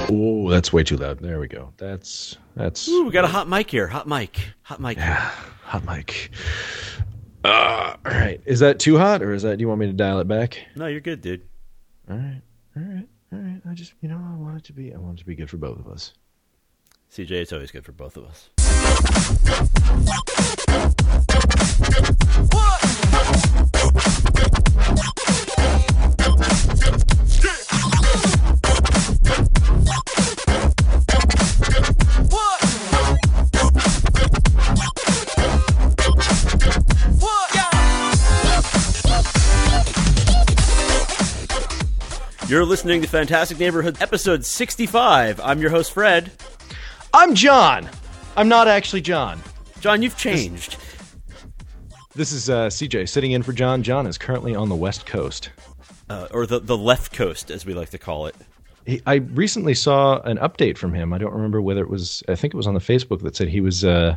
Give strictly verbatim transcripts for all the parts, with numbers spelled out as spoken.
Oh, that's way too loud. There we go. That's that's. Ooh, we got a hot mic here. Hot mic. Hot mic. Yeah, hot mic. Uh, all right. Is that too hot, or is that? Do you want me to dial it back? No, you're good, dude. All right. All right. All right. I just, you know, I want it to be. I want it to be good for both of us. C J, it's always good for both of us. You're listening to Fantastic Neighborhood, episode sixty-five. I'm your host, Fred. I'm John. I'm not actually John. John, you've changed. This, this is uh, C J sitting in for John. John is currently on the West Coast. Uh, or the, the left coast, as we like to call it. He, I recently saw an update from him. I don't remember whether it was, I think it was on the Facebook that said he was uh,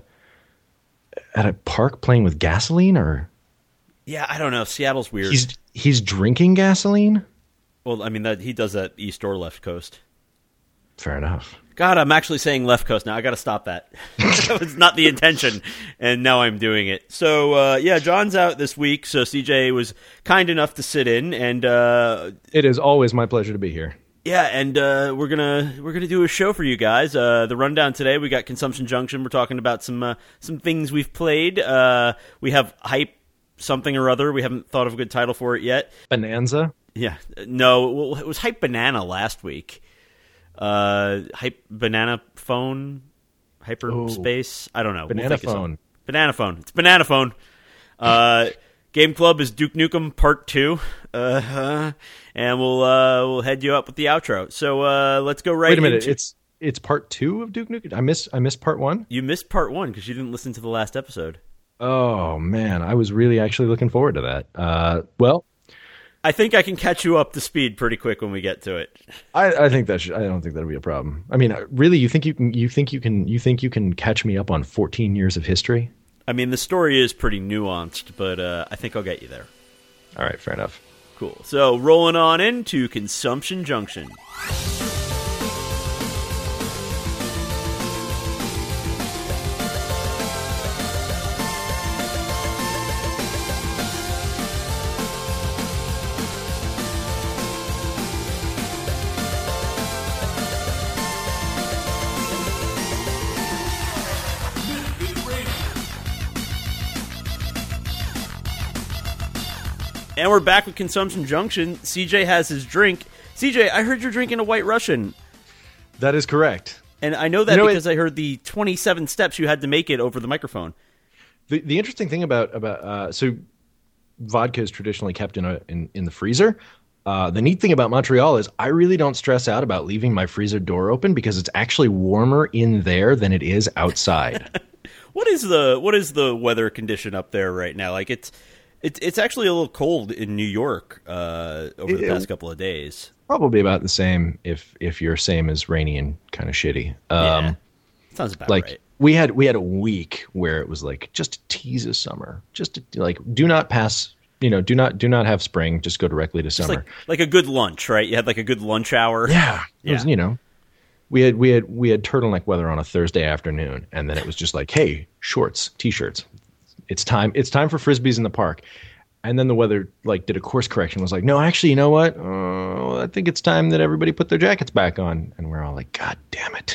at a park playing with gasoline, or... Yeah, I don't know. Seattle's weird. He's he's drinking gasoline? Well, I mean, that he does that east or left coast. Fair enough. God, I'm actually saying left coast now. I got to stop that. That was not the intention, and now I'm doing it. So, uh, yeah, John's out this week, so C J was kind enough to sit in, and uh, it is always my pleasure to be here. Yeah, and uh, we're gonna we're gonna do a show for you guys. Uh, the rundown today, we got Consumption Junction. We're talking about some uh, some things we've played. Uh, we have Hype something or other. We haven't thought of a good title for it yet. Bonanza. Yeah, no, well, it was Hype Banana last week. Uh, Hype Banana Phone, Hyperspace. I don't know. Banana we'll Phone. Banana Phone. It's Banana Phone. Uh, Game Club is Duke Nukem Part Two, uh, and we'll uh, we'll head you up with the outro. So uh, let's go right. Wait a minute. Into... It's it's Part Two of Duke Nukem. I missed I missed Part One. You missed Part One because you didn't listen to the last episode. Oh man, I was really actually looking forward to that. Uh, well. I think I can catch you up to speed pretty quick when we get to it. I, I think that should, I don't think that'll be a problem. I mean, really, you think you can? You think you can? You think you can catch me up on fourteen years of history? I mean, the story is pretty nuanced, but uh, I think I'll get you there. All right, fair enough. Cool. So, rolling on into Consumption Junction. And we're back with Consumption Junction. C J has his drink. C J, I heard you're drinking a White Russian. That is correct. And I know that you know because it, I heard the twenty-seven steps you had to make it over the microphone. The the interesting thing about about uh, so vodka is traditionally kept in a in, in the freezer. Uh, the neat thing about Montreal is I really don't stress out about leaving my freezer door open because it's actually warmer in there than it is outside. What is the what is the weather condition up there right now? Like it's it's it's actually a little cold in New York uh, over the it, past couple of days. Probably about the same if if your same is rainy and kind of shitty. Um, yeah, sounds about like, right. We had we had a week where it was like just a tease of summer, just to, like do not pass, you know, do not do not have spring, just go directly to Just summer. like, like a good lunch, right? You had like a good lunch hour. Yeah, yeah. It was, you know, we had we had we had turtleneck weather on a Thursday afternoon, and then it was just like, hey, shorts, t-shirts, it's time it's time for frisbees in the park. And then the weather like did a course correction, was like, no, actually, you know what? Uh, I think it's time that everybody put their jackets back on. And we're all like, God damn it.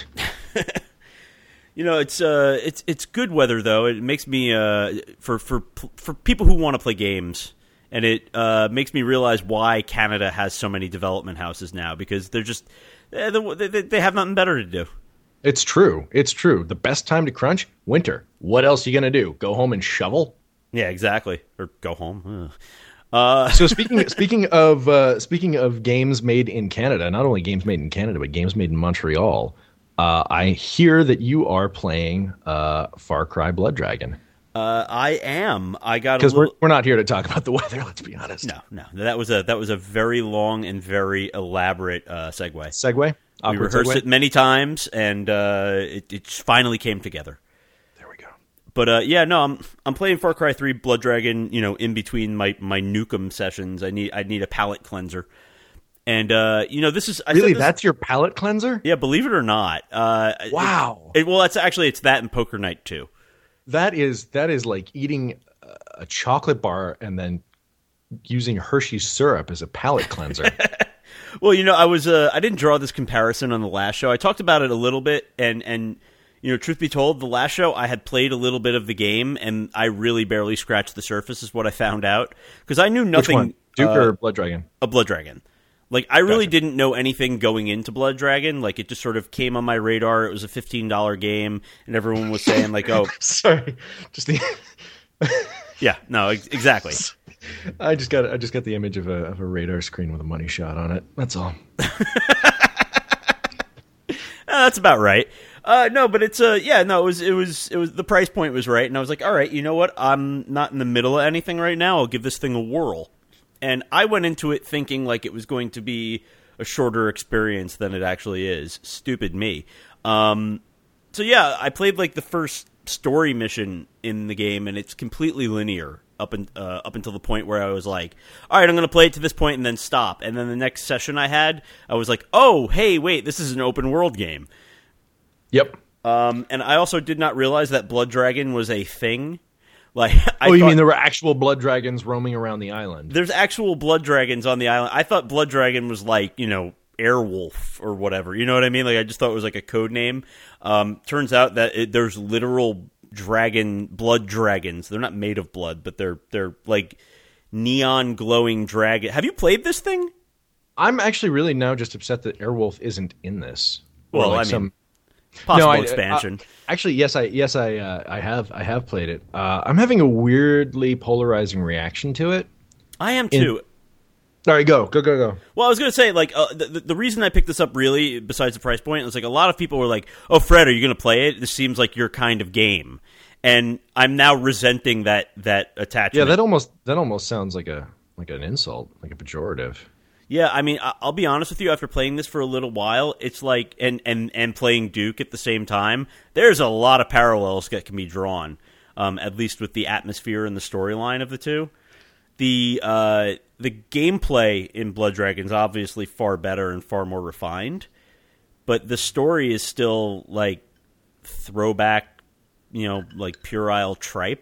You know, it's uh, it's it's good weather though. It makes me uh, for for for people who want to play games, and it uh, makes me realize why Canada has so many development houses now, because they're just they they have nothing better to do. It's true. It's true. The best time to crunch, winter. What else are you gonna do? Go home and shovel? Yeah, exactly. Or go home. Uh, so speaking speaking of uh, speaking of games made in Canada, not only games made in Canada, but games made in Montreal. Uh, I hear that you are playing uh, Far Cry Blood Dragon. Uh, I am. I got because little... we're we're not here to talk about the weather. Let's be honest. No, no. That was a that was a very long and very elaborate uh, segue. Segue. We rehearsed segue? it many times, and uh, it, it finally came together. There we go. But uh, yeah, no, I'm I'm playing Far Cry three Blood Dragon. You know, in between my, my Nukem sessions, I need I need a palate cleanser. And uh, you know, this is I really this, that's your palate cleanser. Yeah, believe it or not. Uh, wow. It, it, well, it's actually it's that and Poker Night too. That is that is like eating a chocolate bar and then using Hershey's syrup as a palate cleanser. Well, you know, I was uh, I didn't draw this comparison on the last show. I talked about it a little bit, and and you know, truth be told, the last show I had played a little bit of the game, and I really barely scratched the surface, is what I found out, because I knew nothing. Which one? Duke uh, or Blood Dragon? A Blood Dragon. Like, I really Gotcha. didn't know anything going into Blood Dragon. Like, it just sort of came on my radar. It was a fifteen dollars game, and everyone was saying, like, oh. Sorry. Just the. Yeah, no, ex- exactly. I just got I just got the image of a of a radar screen with a money shot on it. That's all. Uh, that's about right. Uh, no, but it's uh, yeah, no, it was it was it was the price point was right, and I was like, all right, you know what? I'm not in the middle of anything right now. I'll give this thing a whirl. And I went into it thinking like it was going to be a shorter experience than it actually is. Stupid me. Um, so yeah, I played like the first story mission in the game, and it's completely linear up and uh, up until the point where I was like, all right, I'm going to play it to this point and then stop. And then the next session I had, I was like, oh, hey, wait, this is an open world game. Yep. Um, and I also did not realize that Blood Dragon was a thing. Like, I oh, you thought, mean there were actual blood dragons roaming around the island? There's actual blood dragons on the island. I thought Blood Dragon was like, you know, Airwolf or whatever. You know what I mean? Like, I just thought it was like a code name. Um, turns out that it, there's literal dragon blood dragons. They're not made of blood, but they're they're like neon glowing dragon. Have you played this thing? I'm actually really now just upset that Airwolf isn't in this. Well, like I mean, some possible no, I, expansion. Uh, actually, yes, I yes I uh, I have I have played it. Uh, I'm having a weirdly polarizing reaction to it. I am too. In, all right, go go go go. Well, I was going to say, like, uh, the, the reason I picked this up, really, besides the price point, is like a lot of people were like, "Oh, Fred, are you going to play it? This seems like your kind of game." And I'm now resenting that that attachment. Yeah, that almost that almost sounds like a like an insult, like a pejorative. Yeah, I mean, I'll be honest with you. After playing this for a little while, it's like, and and and playing Duke at the same time, there's a lot of parallels that can be drawn, um, at least with the atmosphere and the storyline of the two. The uh, the gameplay in Blood Dragon is obviously far better and far more refined, but the story is still like throwback, you know, like puerile tripe.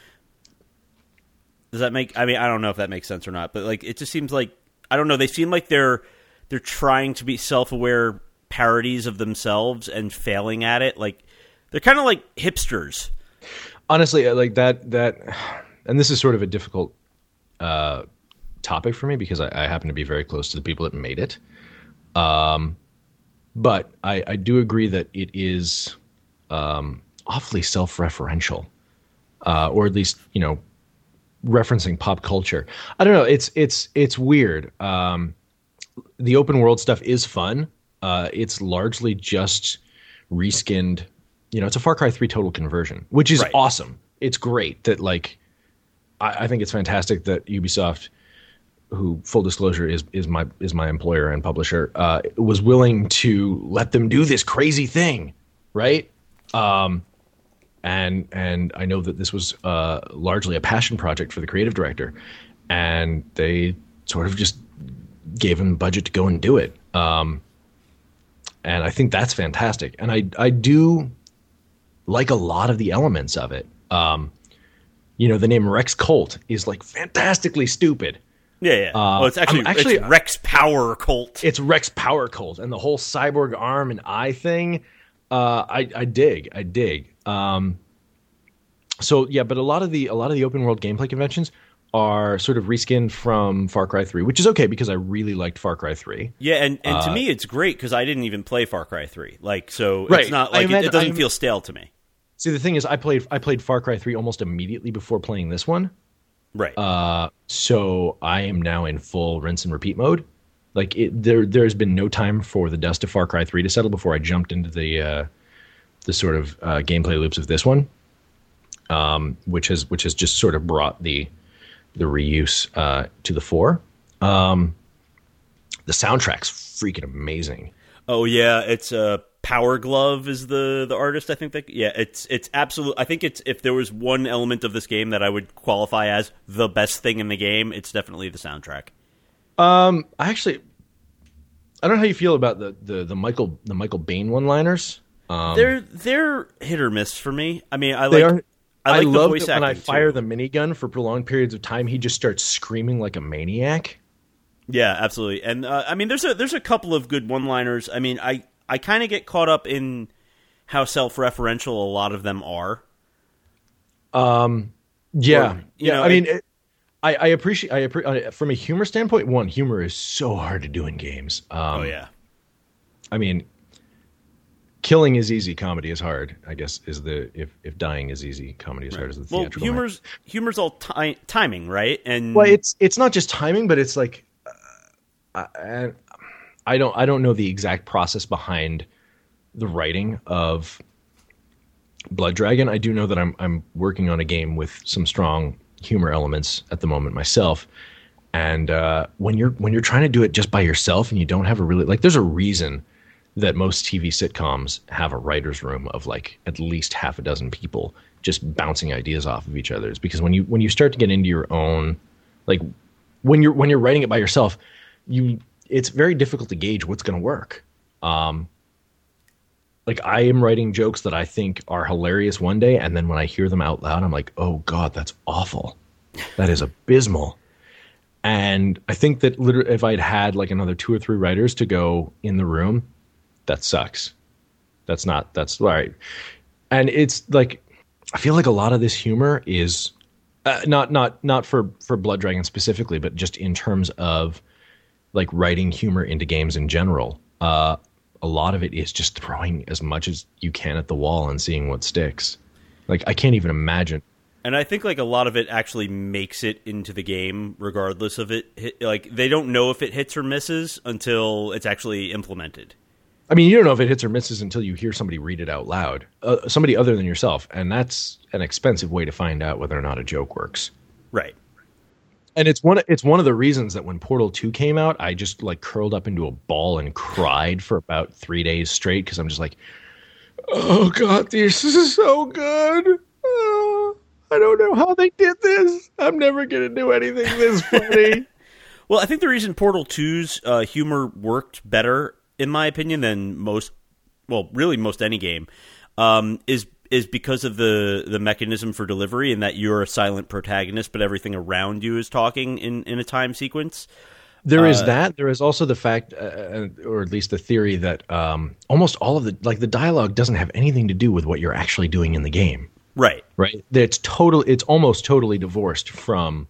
Does that make? I mean, I don't know if that makes sense or not, but like, it just seems like, I don't know. They seem like they're they're trying to be self-aware parodies of themselves and failing at it. Like, they're kind of like hipsters. Honestly, like that that, and this is sort of a difficult uh, topic for me because I, I happen to be very close to the people that made it. Um, but I, I do agree that it is um, awfully self-referential, uh, or at least, you know, referencing pop culture. I don't know. It's it's it's weird. Um, the open world stuff is fun. Uh, it's largely just reskinned. You know, it's a Far Cry three total conversion, which is Right. awesome. It's great that, like, I, I think it's fantastic that Ubisoft, who, full disclosure, is is my is my employer and publisher, uh, was willing to let them do this crazy thing, right? Um, and and I know that this was uh, largely a passion project for the creative director, and they sort of just gave him the budget to go and do it. Um, and I think that's fantastic. And I I do like a lot of the elements of it. Um, you know, the name Rex Colt is like fantastically stupid. Yeah, yeah. Uh, well, it's actually, I'm actually it's Rex Power Colt. It's Rex Power Colt, and the whole cyborg arm and eye thing. Uh, I I dig, I dig. Um, so yeah, but a lot of the a lot of the open world gameplay conventions are sort of reskinned from Far Cry three, which is okay because I really liked Far Cry three. Yeah, and, and to Uh, me, it's great because I didn't even play Far Cry three. Like, so Right. it's not I like it, imagine- it doesn't I'm- feel stale to me. See, the thing is, I played I played Far Cry three almost immediately before playing this one. Right. Uh, so I am now in full rinse and repeat mode. Like it, there, there's been no time for the dust of Far Cry three to settle before I jumped into the uh, the sort of uh, gameplay loops of this one, um, which has which has just sort of brought the the reuse uh, to the fore. Um, the soundtrack's freaking amazing. Oh yeah, it's uh, Power Glove is the the artist. I think that yeah, it's it's absolute. I think it's if there was one element of this game that I would qualify as the best thing in the game, it's definitely the soundtrack. Um, I actually, I don't know how you feel about the the, the Michael the Michael Bain one-liners. Um, they're they're hit or miss for me. I mean, I they like are, I like I the love voice that when I acting, fire too. the minigun for prolonged periods of time, he just starts screaming like a maniac. Yeah, absolutely. And uh, I mean, there's a there's a couple of good one-liners. I mean, I I kind of get caught up in how self-referential a lot of them are. Um, yeah, Or, you yeah. know, I mean, it- it, I I appreciate I appre- uh, from a humor standpoint. One, humor is so hard to do in games. Um, oh yeah. I mean, killing is easy, comedy is hard. I guess is the if if dying is easy, comedy is hard as the Well, theatrical. humor's humor's all ti- timing, right? And Well, it's it's not just timing, but it's like uh, I, I don't I don't know the exact process behind the writing of Blood Dragon. I do know that I'm I'm working on a game with some strong humor elements at the moment myself. And uh, when you're when you're trying to do it just by yourself and you don't have a really like, there's a reason that most T V sitcoms have a writer's room of like at least half a dozen people just bouncing ideas off of each other. It's because when you when you start to get into your own, like when you're when you're writing it by yourself, you it's very difficult to gauge what's going to work. Um, like I am writing jokes that I think are hilarious one day, and then when I hear them out loud, I'm like, oh God, that's awful. That is abysmal. And I think that literally, if I'd had like another two or three writers to go in the room, that sucks. That's not, that's all right. And it's like, I feel like a lot of this humor is uh, not, not, not for, for Blood Dragon specifically, but just in terms of like writing humor into games in general. Uh, a lot of it is just throwing as much as you can at the wall and seeing what sticks. Like, I can't even imagine. And I think like a lot of it actually makes it into the game, regardless of it. Hit, like they don't know if it hits or misses until it's actually implemented. I mean, you don't know if it hits or misses until you hear somebody read it out loud, uh, somebody other than yourself, and that's an expensive way to find out whether or not a joke works. Right. And it's one. It's one of the reasons that when Portal two came out, I just like curled up into a ball and cried for about three days straight because I'm just like, oh God, this is so good. Oh, I don't know how they did this. I'm never gonna do anything this funny. Well, I think the reason Portal two's uh, humor worked better, in my opinion, than most, well, really most any game, um, is is because of the, the mechanism for delivery, and that you're a silent protagonist, but everything around you is talking in, in a time sequence. There is Uh, that. There is also the fact, uh, or at least the theory, that um, almost all of the like the dialogue doesn't have anything to do with what you're actually doing in the game. Right. Right. It's total. It's almost totally divorced from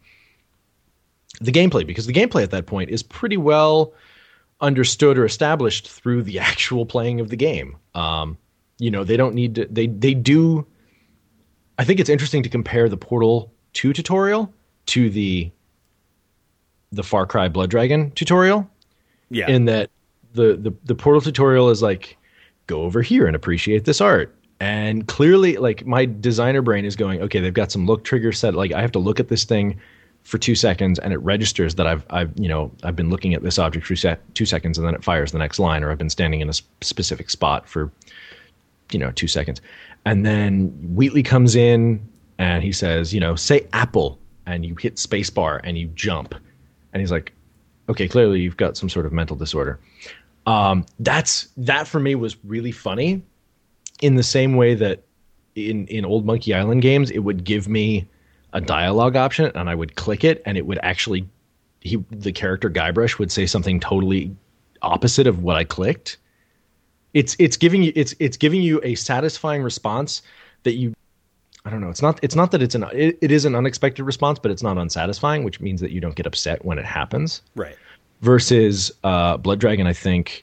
the gameplay, because the gameplay at that point is pretty well understood or established through the actual playing of the game. Um, you know, they don't need to. They they do. I think it's interesting to compare the Portal two tutorial to the the Far Cry Blood Dragon tutorial. Yeah. In that the, the the Portal tutorial is like, go over here and appreciate this art. And clearly, like, my designer brain is going, okay, they've got some look triggers set. Like, I have to look at this thing for two seconds, and it registers that I've, I've, you know, I've been looking at this object for se- two seconds, and then it fires the next line, or I've been standing in a sp- specific spot for, you know, two seconds. And then Wheatley comes in, and he says, you know, say apple, and you hit spacebar, and you jump. And he's like, okay, clearly you've got some sort of mental disorder. Um, that's that for me was really funny. In the same way that in, in old Monkey Island games, it would give me a dialogue option and I would click it and it would actually, he the character Guybrush would say something totally opposite of what I clicked. It's it's giving you it's it's giving you a satisfying response that you, I don't know. It's not it's not that it's an it, it is an unexpected response, but it's not unsatisfying, which means that you don't get upset when it happens. Right. Versus uh, Blood Dragon, I think,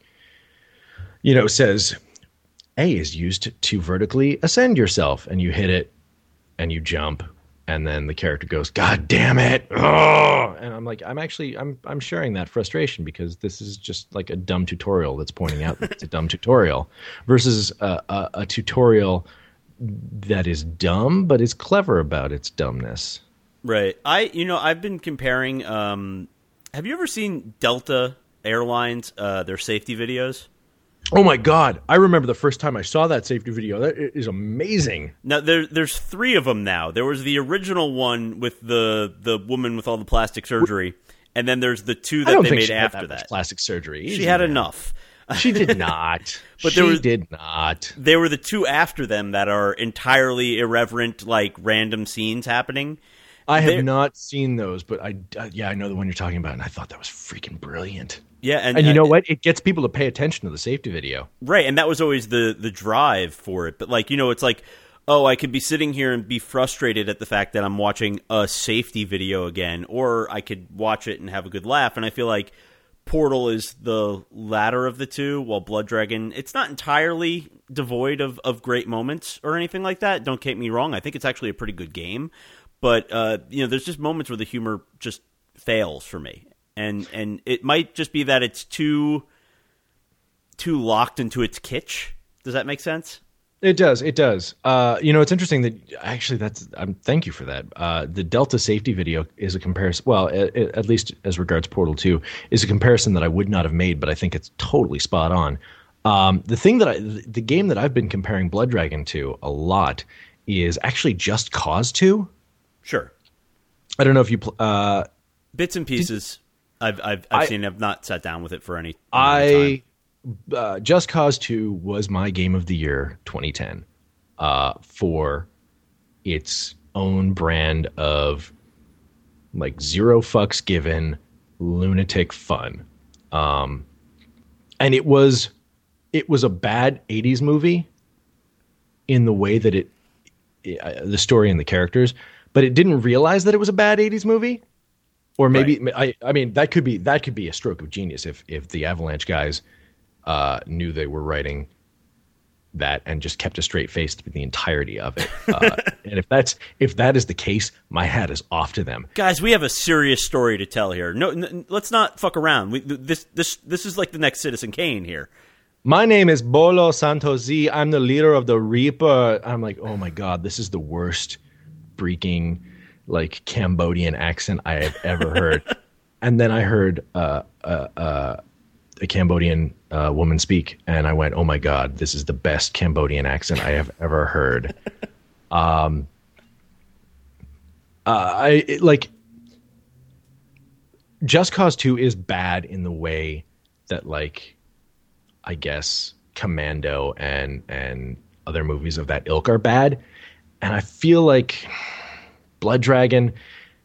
you know, says A is used to vertically ascend yourself, and you hit it and you jump, and then the character goes, God damn it. Oh! And I'm like, I'm actually I'm I'm sharing that frustration, because this is just like a dumb tutorial that's pointing out that it's a dumb tutorial, versus a, a, a tutorial that is dumb but is clever about its dumbness. Right. I you know, I've been comparing um have you ever seen Delta Airlines, uh, their safety videos? Oh my God. I remember the first time I saw that safety video. That is amazing. Now there, there's three of them now. There was the original one with the the woman with all the plastic surgery, and then there's the two I that don't they think made she had after that much that. plastic surgery. She Easy, had man. enough. She did not. But she there was- did not. They were the two after them that are entirely irreverent, like random scenes happening. I have They're- not seen those, but I uh, yeah, I know the one you're talking about, and I thought that was freaking brilliant. Yeah, and, And you uh, know what? It gets people to pay attention to the safety video. right, and that was always the the drive for it. But like, you know, it's like, oh, I could be sitting here and be frustrated at the fact that I'm watching a safety video again, or I could watch it and have a good laugh. And I feel like Portal is the latter of the two, while Blood Dragon, it's not entirely devoid of, of great moments or anything like that. Don't get me wrong. I think it's actually a pretty good game. But, uh, you know, there's just moments where the humor just fails for me. And and it might just be that it's too too locked into its kitsch. Does that make sense? It does. It does. Uh, you know, it's interesting that actually that's. Um, thank you for that. Uh, the Delta safety video is a comparison. Well, at, at least as regards Portal two, is a comparison that I would not have made, but I think it's totally spot on. Um, the thing that I, the game that I've been comparing Blood Dragon to a lot is actually Just Cause two. Sure. I don't know if you. Pl- uh, Bits and pieces. I've I've, I've I- seen. I've not sat down with it for any. any time. I uh, Just Cause two was my game of the year twenty ten uh, for its own brand of like zero fucks given lunatic fun, um, and it was it was a bad eighties movie in the way that it, it uh, the story and the characters, but it didn't realize that it was a bad eighties movie. Or maybe I, I mean that could be that could be a stroke of genius if if the Avalanche guys uh, knew they were writing that and just kept a straight face through the entirety of it. Uh, and if that's if that is the case, my hat is off to them. Guys, we have a serious story to tell here. No, n- let's not fuck around. We, this this this is like the next Citizen Kane here. My name is Bolo Santosi. I'm the leader of the Reaper. I'm like, oh my god, this is the worst freaking like Cambodian accent I have ever heard. And then I heard uh, uh, uh, a Cambodian uh, woman speak, and I went, oh my god, this is the best Cambodian accent I have ever heard. um, uh, I it, like Just Cause two is bad in the way that, like, I guess Commando and and other movies of that ilk are bad, and I feel like Blood Dragon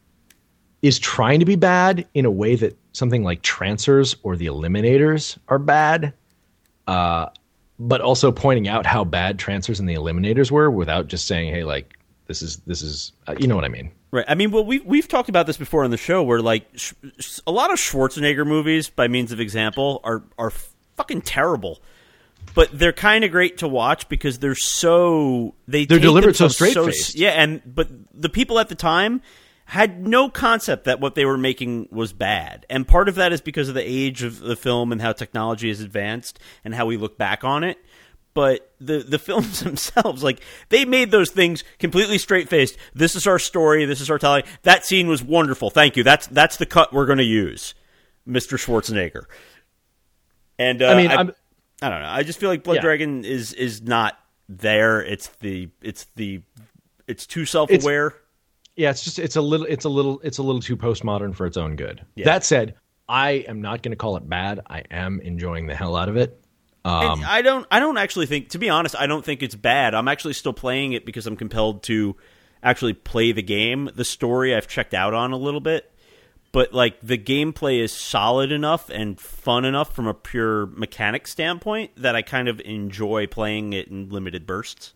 is trying to be bad in a way that something like Trancers or the Eliminators are bad, uh, but also pointing out how bad Trancers and the Eliminators were without just saying, "Hey, like this is this is," uh, you know what I mean? Right. I mean, well, we've we've talked about this before on the show, where like sh- sh- a lot of Schwarzenegger movies, by means of example, are are fucking terrible. But they're kind of great to watch because they're so they They're take delivered so themselves straight-faced. yeah, and but the people at the time had no concept that what they were making was bad, and part of that is because of the age of the film and how technology has advanced and how we look back on it. But the the films themselves, like, they made those things completely straight faced. This is our story. This is our telling. That scene was wonderful. Thank you. That's that's the cut we're going to use, Mister Schwarzenegger. And uh, I mean, I, I'm, I don't know. I just feel like Blood Yeah. Dragon is is not there. It's the it's the it's too self aware. yeah, it's just it's a little it's a little it's a little too postmodern for its own good. Yeah. That said, I am not going to call it bad. I am enjoying the hell out of it. Um, And I don't I don't actually think, to be honest, I don't think it's bad. I'm actually still playing it because I'm compelled to actually play the game. The story I've checked out on a little bit. But like the gameplay is solid enough and fun enough from a pure mechanic standpoint that I kind of enjoy playing it in limited bursts.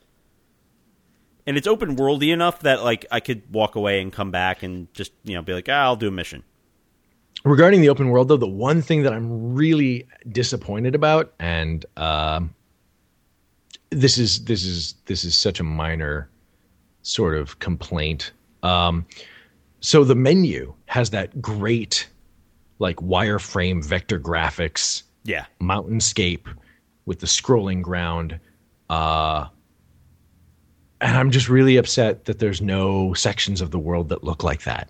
And it's open worldy enough that like I could walk away and come back and just, you know, be like, ah, I'll do a mission. Regarding the open world, though, the one thing that I'm really disappointed about, and um, this is this is this is such a minor sort of complaint. Um, so the menu has that great, like, wireframe vector graphics, Yeah. mountainscape with the scrolling ground, uh, and I'm just really upset that there's no sections of the world that look like that.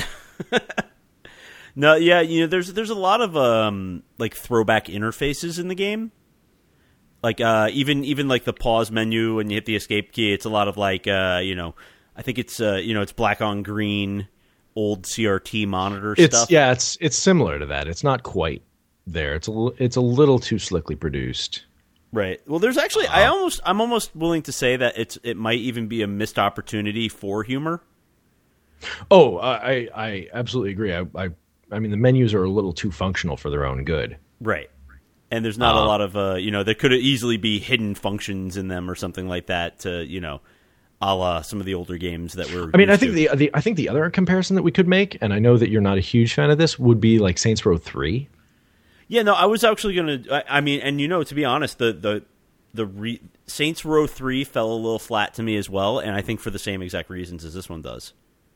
No, yeah, you know, there's there's a lot of um like throwback interfaces in the game. Like uh even even like the pause menu when you hit the escape key, it's a lot of like uh, you know, I think it's uh you know, it's black on green. old C R T monitor it's, stuff. Yeah, it's it's similar to that. It's not quite there. It's a l- it's a little too slickly produced. Right. Well, there's actually uh, I almost I'm almost willing to say that it's it might even be a missed opportunity for humor. Oh, I I absolutely agree. I I, I mean the menus are a little too functional for their own good. Right. And there's not uh, a lot of uh, you know, there could easily be hidden functions in them or something like that to, you know, a la some of the older games that were I mean, I think to. the the I think the other comparison that we could make, and I know that you're not a huge fan of this, would be like Saints Row three. Yeah, no, I was actually going to I, I mean, and you know, to be honest, the the the re, Saints Row three fell a little flat to me as well, and I think for the same exact reasons as this one does.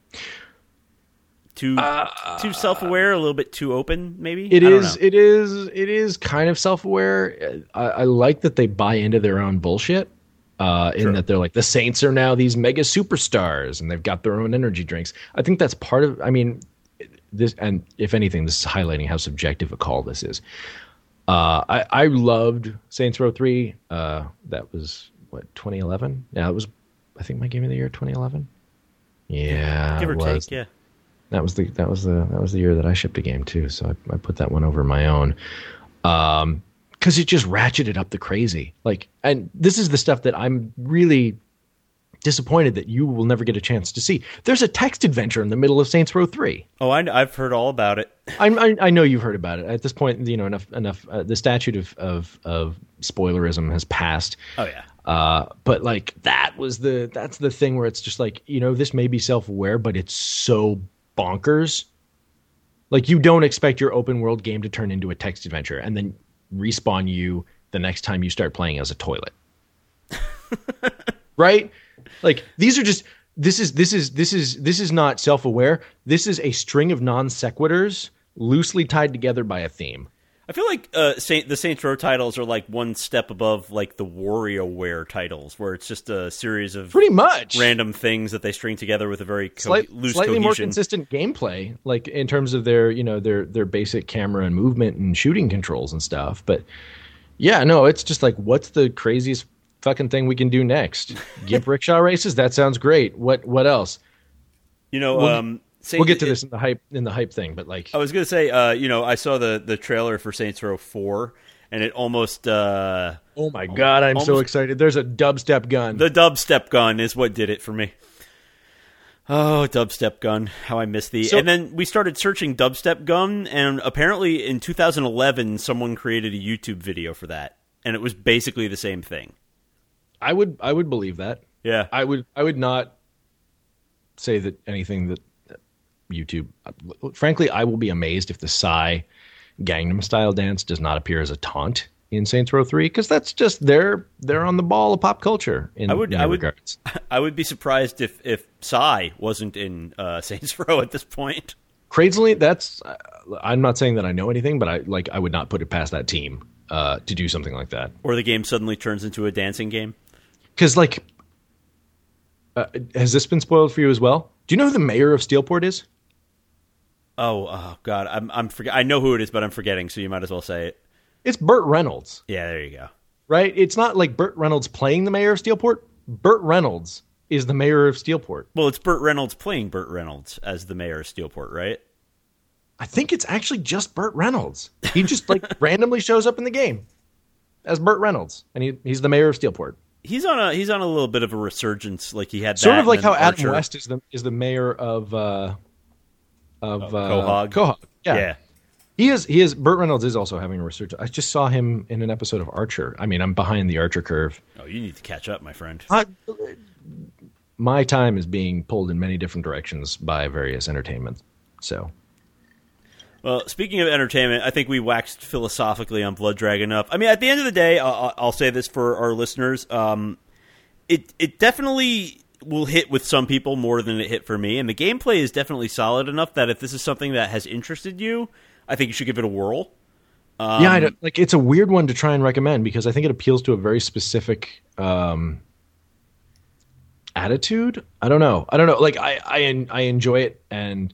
Too uh, too self-aware, a little bit too open, maybe. It is. It is. It is kind of self-aware. I, I like that they buy into their own bullshit. Uh, in sure. that they're like the Saints are now these mega superstars, and they've got their own energy drinks. I think that's part of. I mean, this, and if anything, this is highlighting how subjective a call this is. Uh, I, I loved Saints Row three. Uh, that was what twenty eleven. Yeah, it was. I think my game of the year twenty eleven. Yeah, give or it was. take. Yeah. That was the that was the that was the year that I shipped a game too, so I, I put that one over my own, um, because it just ratcheted up the crazy. Like, and this is the stuff that I'm really disappointed that you will never get a chance to see. There's a text adventure in the middle of Saints Row three. Oh, I, I've heard all about it. I, I I know you've heard about it. At this point, you know enough enough. Uh, the statute of, of of spoilerism has passed. Oh yeah. Uh, but like that was the that's the thing where it's just like, you know, this may be self-aware, but it's so bonkers. Like, you don't expect your open world game to turn into a text adventure and then respawn you the next time you start playing as a toilet. Right? Like, these are just this is this is this is this is not self-aware. This is a string of non sequiturs loosely tied together by a theme. I feel like uh, Saint, the Saints Row titles are like one step above like the WarioWare titles, where it's just a series of pretty much random things that they string together with a very co- Slight, loose, slightly cohesion. more consistent gameplay, like in terms of their, you know, their their basic camera and movement and shooting controls and stuff. But yeah, no, it's just like, what's the craziest fucking thing we can do next? Gimp rickshaw races? That sounds great. What what else? You know. We'll, um Saint, we'll get to this in the hype in the hype thing, but like I was gonna say, uh, you know, I saw the, the trailer for Saints Row four, and it almost. Uh, oh my god, I'm almost, so excited! There's a dubstep gun. The dubstep gun is what did it for me. Oh, dubstep gun! How I missed the. So, and then we started searching dubstep gun, and apparently in two thousand eleven, someone created a YouTube video for that, and it was basically the same thing. I would I would believe that. Yeah, I would I would not say that anything that. YouTube. Frankly, I will be amazed if the Psy Gangnam Style dance does not appear as a taunt in Saints Row three, because that's just they're they're on the ball of pop culture in, I would, in I would, regards. I would be surprised if if Psy wasn't in uh, Saints Row at this point. Crazily, that's uh, I'm not saying that I know anything, but I like I would not put it past that team uh, to do something like that. Or the game suddenly turns into a dancing game. Because like, uh, has this been spoiled for you as well? Do you know who the mayor of Steelport is? Oh, oh God, I'm I'm forget. I know who it is, but I'm forgetting. So you might as well say it. It's Burt Reynolds. Yeah, there you go. Right? It's not like Burt Reynolds playing the mayor of Steelport. Burt Reynolds is the mayor of Steelport. Well, it's Burt Reynolds playing Burt Reynolds as the mayor of Steelport, right? I think it's actually just Burt Reynolds. He just like randomly shows up in the game as Burt Reynolds, and he, he's the mayor of Steelport. He's on a he's on a little bit of a resurgence. Like he had sort that of like how Adam Archer. West is the is the mayor of. Uh, Of oh, uh, Quahog. Quahog. Yeah. yeah, he is. He is. Burt Reynolds is also having a resurgence. I just saw him in an episode of Archer. I mean, I'm behind the Archer curve. Oh, you need to catch up, my friend. Uh, my time is being pulled in many different directions by various entertainment. So, well, speaking of entertainment, I think we waxed philosophically on Blood Dragon up. I mean, at the end of the day, I'll, I'll say this for our listeners: um, it it definitely will hit with some people more than it hit for me, and the gameplay is definitely solid enough that if this is something that has interested you, I think you should give it a whirl. Um, yeah, I don't, like it's a weird one to try and recommend because I think it appeals to a very specific um, attitude. I don't know. I don't know. Like I, I, I enjoy it and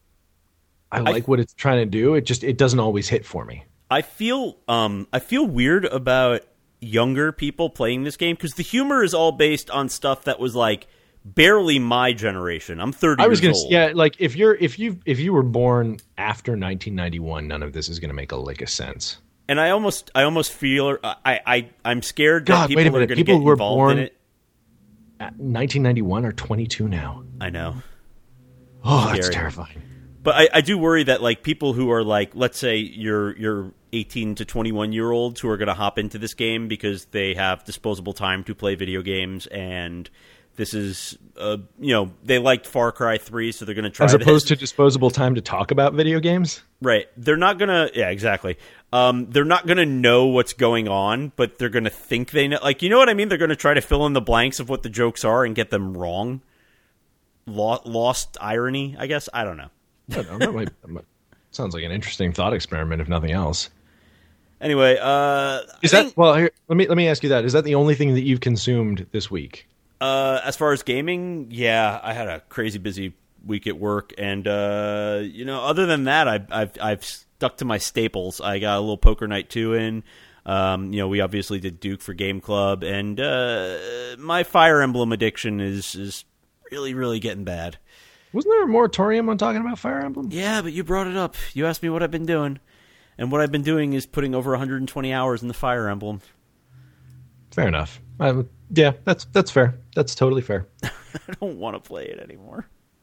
I like I, what it's trying to do. It just it doesn't always hit for me. I feel um, I feel weird about younger people playing this game because the humor is all based on stuff that was like barely my generation. I'm thirty. I was years gonna, old. yeah, like if you're if you if you were born after nineteen ninety-one, none of this is gonna make a lick of sense. And I almost, I almost feel, I, I, I'm scared that God, people wait a are minute. going to People get who were involved born in it. At nineteen ninety-one are twenty-two now. I know. Oh, that's Scary. terrifying. But I, I do worry that like people who are like, let's say you're you're eighteen to twenty-one year olds who are going to hop into this game because they have disposable time to play video games, and this is uh, you know, they liked Far Cry three, so they're going to try as opposed this. to disposable time to talk about video games. Right. They're not going to yeah, exactly. Um, they're not going to know what's going on, but they're going to think they know. Like, you know what I mean? They're going to try to fill in the blanks of what the jokes are and get them wrong. Lost, lost irony, I guess. I don't know. I don't know. That might, that might, sounds like an interesting thought experiment, if nothing else. Anyway, uh, Is I that think, well? Here, let me let me ask you that. Is that the only thing that you've consumed this week? uh, as far as gaming, yeah, I had a crazy busy week at work, and uh, you know, other than that, I've I've I've stuck to my staples. I got a little Poker Night two in. Um, you know, we obviously did Duke for Game Club, and uh, my Fire Emblem addiction is is really really getting bad. Wasn't there a moratorium on talking about Fire Emblem? Yeah, but you brought it up. You asked me what I've been doing, and what I've been doing is putting over one hundred twenty hours in the Fire Emblem. Fair enough. I, yeah, that's that's fair. That's totally fair. I don't want to play it anymore.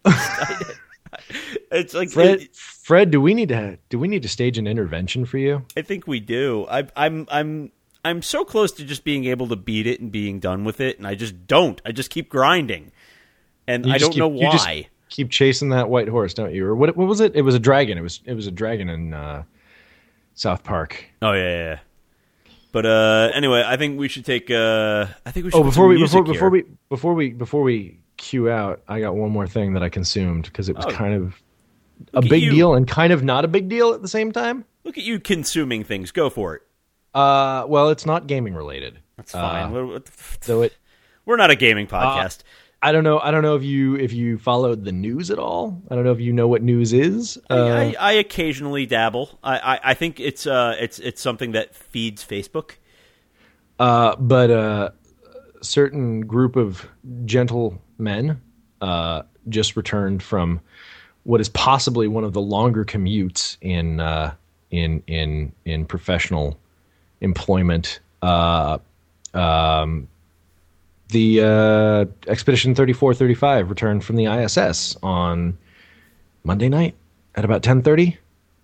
It's like Fred, it, Fred, do we need to do we need to stage an intervention for you? I think we do. I, I'm I'm I'm so close to just being able to beat it and being done with it, and I just don't. I just keep grinding, and You I just don't keep- know you just why. Keep chasing that white horse, don't you? Or what? What was it? It was a dragon. It was it was a dragon in uh, South Park. Oh yeah, yeah, yeah. But uh, anyway, I think we should take. Uh, I think we should. Oh, put before some we music before before here. we before we before we cue out, I got one more thing that I consumed because it was Oh. kind of a Look at big you. deal and kind of not a big deal at the same time. Look at you consuming things. Go for it. Uh, well, it's not gaming related. That's fine. Uh, What- what the f- so it. We're not a gaming podcast. I don't know. I don't know if you if you followed the news at all. I don't know if you know what news is. Uh, I, I, I occasionally dabble. I, I, I think it's uh it's it's something that feeds Facebook. Uh, but a certain group of gentlemen uh, just returned from what is possibly one of the longer commutes in uh, in in in professional employment. Uh, um, the uh, Expedition thirty-four thirty-five returned from the I S S on Monday night at about ten thirty.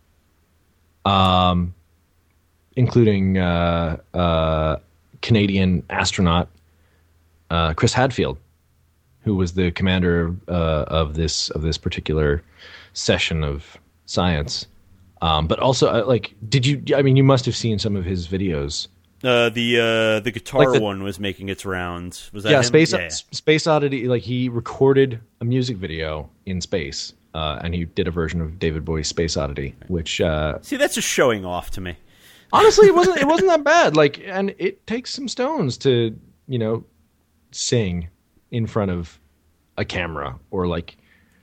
Um, including uh, uh, Canadian astronaut uh, Chris Hadfield, who was the commander uh, of this of this particular session of science. Um, but also, uh, like, did you? I mean, you must have seen some of his videos. Uh, the uh, the guitar Like the- one was making its rounds. Was that Yeah, him? space Yeah, yeah. Space Oddity. Like, he recorded a music video in space, uh, and he did a version of David Bowie's Space Oddity, which uh, See, that's just showing off to me. honestly it wasn't it wasn't that bad. Like, and it takes some stones to, you know, sing in front of a camera, or like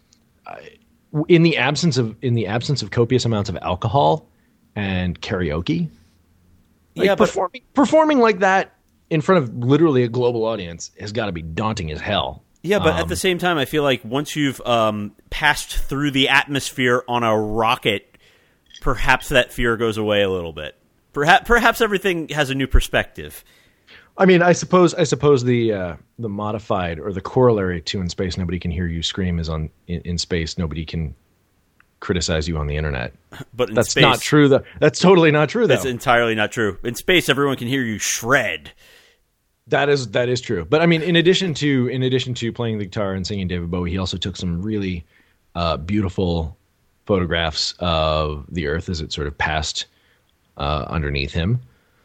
I- in the absence of in the absence of copious amounts of alcohol and karaoke. Like, Yeah, but- performing performing like that in front of literally a global audience has got to be daunting as hell. Yeah, but at Um, the same time, I feel like once you've um, passed through the atmosphere on a rocket, perhaps that fear goes away a little bit. Perhaps, perhaps everything has a new perspective. I mean, I suppose I suppose the uh, the modified or the corollary to in space nobody can hear you scream is on in, in space nobody can criticize you on the internet. But in That's space, not true. Though. That's totally not true. Though. That's entirely not true. In space, everyone can hear you shred. That is that is true. But I mean, in addition to in addition to playing the guitar and singing David Bowie, he also took some really uh, beautiful photographs of the Earth as it sort of passed uh, underneath him,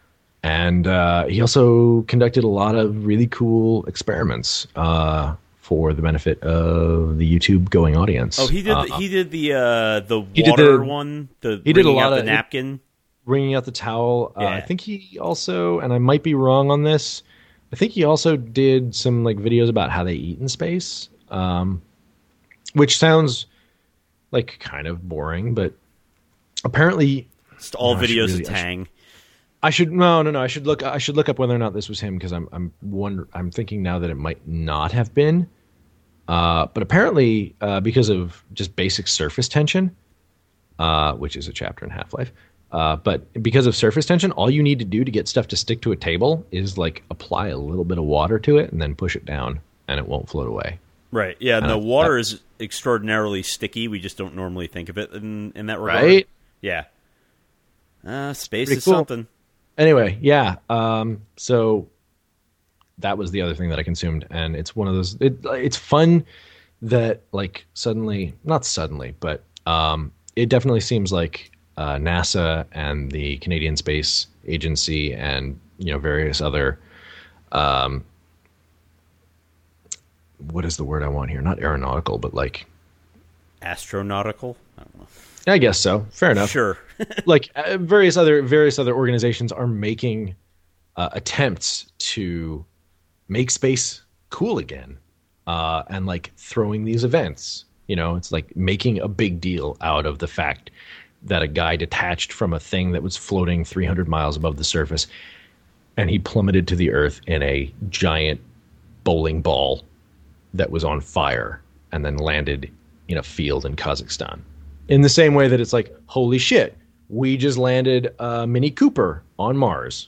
and uh, he also conducted a lot of really cool experiments uh, for the benefit of the YouTube going audience. Oh, he did. Uh, The, he did the uh, the He did water the- one. The he did a wringing lot out the of- napkin. wringing out the towel. Uh, Yeah. I think he also, and I might be wrong on this, I think he also did some like videos about how they eat in space, um, which sounds like kind of boring, but apparently Just all No, I should videos really- of I should- Tang. I should no no no I should look I should look up whether or not this was him because I'm I'm wonder I'm thinking now that it might not have been. Uh, but apparently, uh, because of just basic surface tension, uh, which is a chapter in Half-Life, uh, but because of surface tension, all you need to do to get stuff to stick to a table is like apply a little bit of water to it and then push it down, and it won't float away. Right. Yeah. And the I, water that, is extraordinarily sticky. We just don't normally think of it in, in that regard. Right. Yeah. Uh, space Pretty is cool. something. Anyway, yeah. Um, so that was the other thing that I consumed, and it's one of those. It, it's fun that like suddenly, not suddenly, but um, it definitely seems like uh, NASA and the Canadian Space Agency and you know various other. Um, what is the word I want here? Not aeronautical, but like astronautical. I don't know. I guess so. Fair enough. Sure. like uh, various other various other organizations are making uh, attempts to make space cool again, uh, and like throwing these events. You know, it's like making a big deal out of the fact that a guy detached from a thing that was floating three hundred miles above the surface, and he plummeted to the earth in a giant bowling ball that was on fire, and then landed in a field in Kazakhstan. In the same way that it's like, holy shit, we just landed a Mini Cooper on Mars.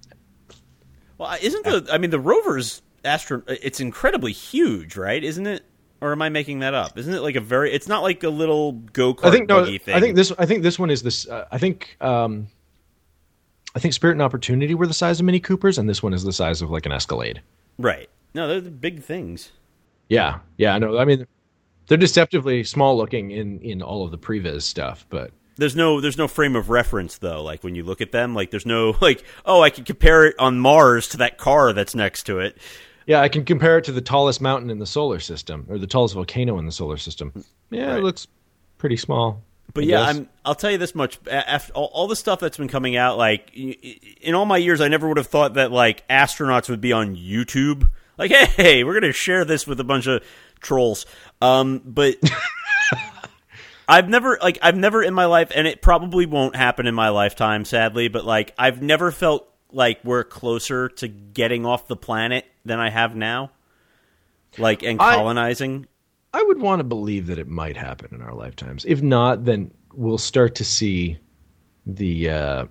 Well, isn't the? I mean, the rover's astro. It's incredibly huge, right? Isn't it? Or am I making that up? Isn't it like a very? It's not like a little go kart I think no. buggy thing. I think this. I think this one is this. Uh, I think. Um, I think Spirit and Opportunity were the size of Mini Coopers, and this one is the size of like an Escalade. Right. No, they're the big things. Yeah. Yeah. No. I mean, they're deceptively small looking in in all of the previs stuff, but. There's no there's no frame of reference though. Like when you look at them, like there's no like oh I can compare it on Mars to that car that's next to it. Yeah, I can compare it to the tallest mountain in the solar system or the tallest volcano in the solar system. Yeah, right. It looks pretty small. But I yeah, guess. I'm I'll tell you this much: after all, all the stuff that's been coming out, like in all my years, I never would have thought that like astronauts would be on YouTube. Like, hey, we're gonna share this with a bunch of trolls. Um, but. I've never like I've never in my life, and it probably won't happen in my lifetime, sadly, but like I've never felt like we're closer to getting off the planet than I have now. Like and colonizing. I, I would want to believe that it might happen in our lifetimes. If not, then we'll start to see the uh,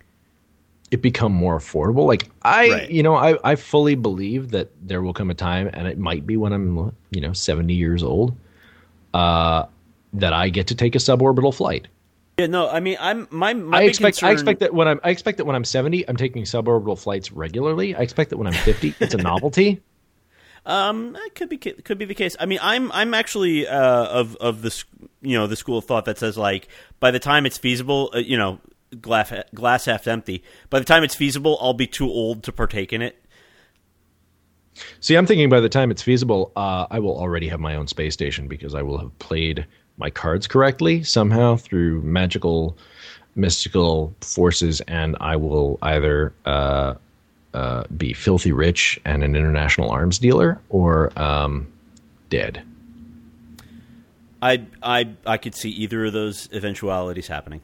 it become more affordable. Like I Right. you know, I, I fully believe that there will come a time, and it might be when I'm you know, seventy years old. Uh that I get to take a suborbital flight. Yeah, no, I mean, I'm my. my I big expect. concern, I expect that when I'm. I expect that when I'm seventy, I'm taking suborbital flights regularly. I expect that when I'm fifty, it's a novelty. Um, it could be could be the case. I mean, I'm I'm actually uh, of of the you know the school of thought that says like by the time it's feasible, uh, you know, glass glass half empty. By the time it's feasible, I'll be too old to partake in it. See, I'm thinking by the time it's feasible, uh, I will already have my own space station because I will have played my cards correctly somehow through magical, mystical forces, and I will either uh, uh, be filthy rich and an international arms dealer, or um, dead. I I I could see either of those eventualities happening.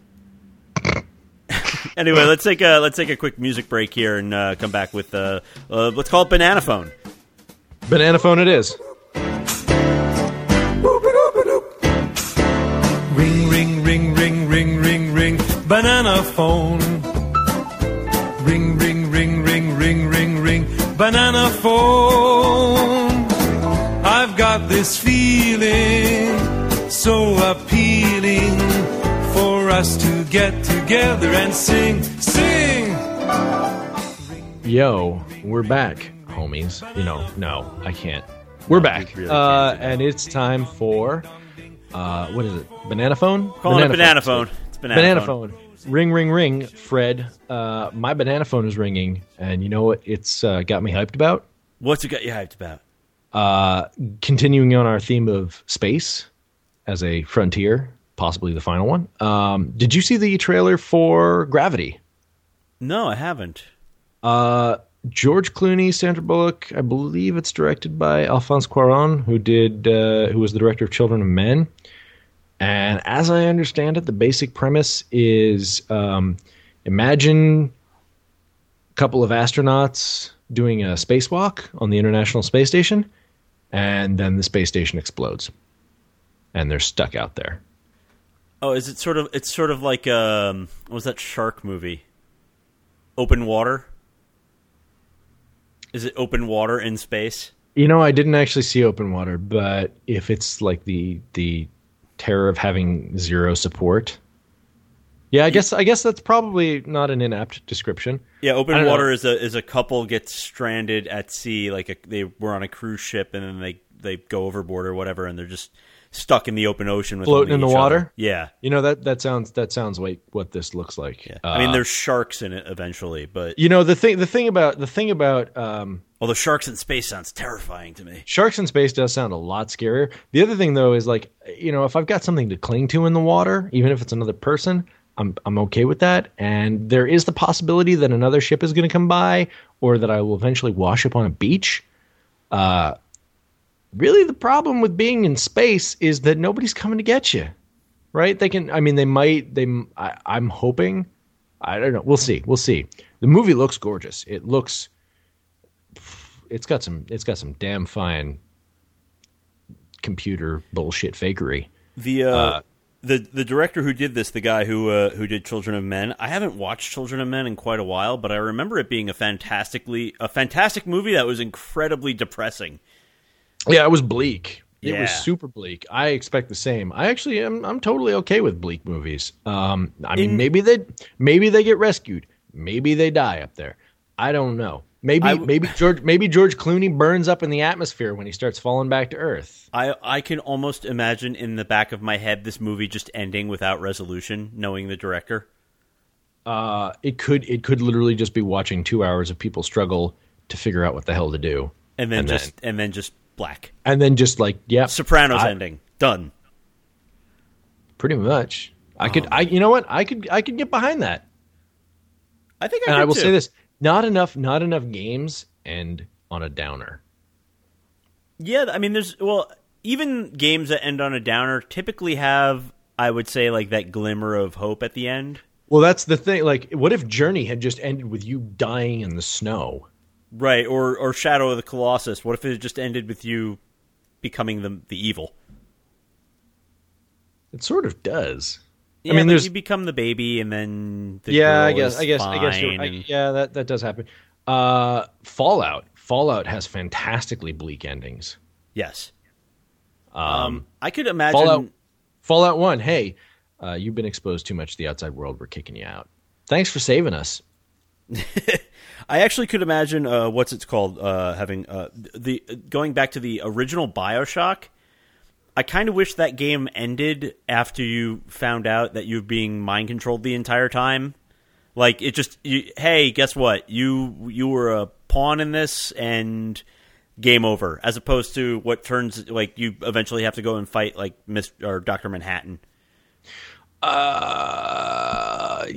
Anyway, let's take a let's take a quick music break here and uh, come back with uh, uh, let's call it Banana Phone. Banana phone, it is. Ring, ring, ring, ring, ring, ring, ring, banana phone. Ring, ring, ring, ring, ring, ring, ring, banana phone. I've got this feeling so appealing for us to get together and sing, sing. Yo, we're back, homies. You know, no, I can't. We're back, really uh, can't do that. and it's time for uh, what is it? Banana phone? Calling it Banana Phone. It's Banana, Banana phone. phone. Ring, ring, ring, Fred. Uh, my banana phone is ringing, and you know what it's uh, got me hyped about? What's it got you hyped about? Uh, continuing on our theme of space as a frontier, possibly the final one. Um, did you see the trailer for Gravity? No, I haven't. Uh, George Clooney, Sandra Bullock. I believe it's directed by Alphonse Cuarón, who did, uh, who was the director of Children of Men. And as I understand it, the basic premise is um, imagine a couple of astronauts doing a spacewalk on the International Space Station, and then the space station explodes, and they're stuck out there. Oh, is it sort of? It's sort of like um, what was that shark movie? Open Water. Is it Open Water in space? You know, I didn't actually see Open Water, but if it's like the the terror of having zero support, yeah, I guess I guess that's probably not an inapt description. Yeah, Open Water know. is a is a couple gets stranded at sea, like a, they were on a cruise ship, and then they they go overboard or whatever, and they're just stuck in the open ocean with floating in the each water. Other. Yeah, you know that that sounds that sounds like what this looks like. Yeah. Uh, I mean, there's sharks in it eventually, but you know the thing the thing about the thing about um, well, the sharks in space sounds terrifying to me. Sharks in space does sound a lot scarier. The other thing though is like, you know, if I've got something to cling to in the water, even if it's another person, I'm I'm okay with that. And there is the possibility that another ship is going to come by, or that I will eventually wash up on a beach. Uh, really, the problem with being in space is that nobody's coming to get you, right? They can. I mean, they might. They. I, I'm hoping. I don't know. We'll see. We'll see. The movie looks gorgeous. It looks. It's got some. It's got some damn fine computer bullshit fakery. The uh, Uh, the the director who did this, the guy who uh, who did Children of Men. I haven't watched Children of Men in quite a while, but I remember it being a fantastically a fantastic movie that was incredibly depressing. Yeah, it was bleak. It Yeah. was super bleak. I expect the same. I actually am. I'm totally okay with bleak movies. Um, I mean, In- maybe they maybe they get rescued. Maybe they die up there. I don't know. Maybe I w- maybe George maybe George Clooney burns up in the atmosphere when he starts falling back to Earth. I I can almost imagine in the back of my head this movie just ending without resolution, knowing the director. Uh, it could it could literally just be watching two hours of people struggle to figure out what the hell to do, And then And just and then just black. and then just like yeah, Sopranos I- ending. Done. pretty much. I Oh, could I you know what I could I could get behind that. I think I And could I will too. say this: not enough, not enough games end on a downer. Yeah, I mean, there's well, even games that end on a downer typically have, I would say, like that glimmer of hope at the end. Well, that's the thing. Like, what if Journey had just ended with you dying in the snow? Right, or or Shadow of the Colossus. What if it just ended with you becoming the the evil? It sort of does. Yeah, I mean, like there's you become the baby, and then the yeah, I girl guess, is I guess, I guess, you're, fine, I, and- yeah, that that does happen. Uh, Fallout, Fallout has fantastically bleak endings. yes. Um, I could imagine. Fallout, Fallout One. Hey, uh, you've been exposed too much to the outside world. We're kicking you out. Thanks for saving us. I actually could imagine uh, what's it's called uh, having uh, the going back to the original BioShock. I kind of wish that game ended after you found out that you were being mind controlled the entire time. Like it just, you, hey, guess what? You you were a pawn in this, and game over. As opposed to what turns like you eventually have to go and fight like Miss or Doctor Manhattan. Uh,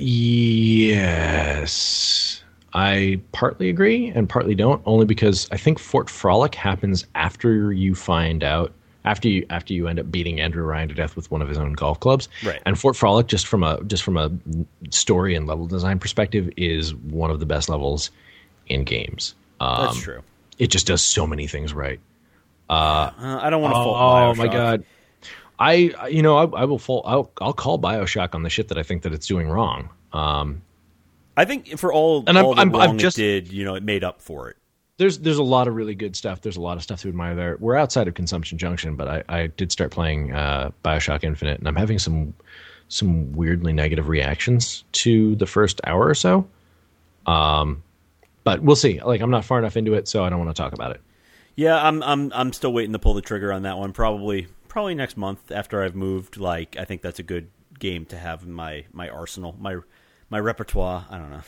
yes. I partly agree and partly don't, only because I think Fort Frolic happens after you find out, after you after you end up beating Andrew Ryan to death with one of his own golf clubs. Right. And Fort Frolic, just from a just from a story and level design perspective, is one of the best levels in games. Um, That's true. It just does so many things right. Uh, I don't want to fault Oh BioShock. my god. I I- you know I, I will fall I'll I'll call BioShock on the shit that I think that it's doing wrong. Um, I think for all, And I'm- all the I'm- I'm wrong just- it did, you know, it made up for it. there's there's a lot of really good stuff. There's a lot of stuff to admire there. We're outside of Consumption Junction, but I, I did start playing uh, BioShock Infinite, and I'm having some some weirdly negative reactions to the first hour or so. Um, but we'll see. Like I'm not far enough into it, so I don't want to talk about it. Yeah, I'm I'm I'm still waiting to pull the trigger on that one. Probably probably next month after I've moved. Like I think that's a good game to have in my my arsenal, my my repertoire. I don't know.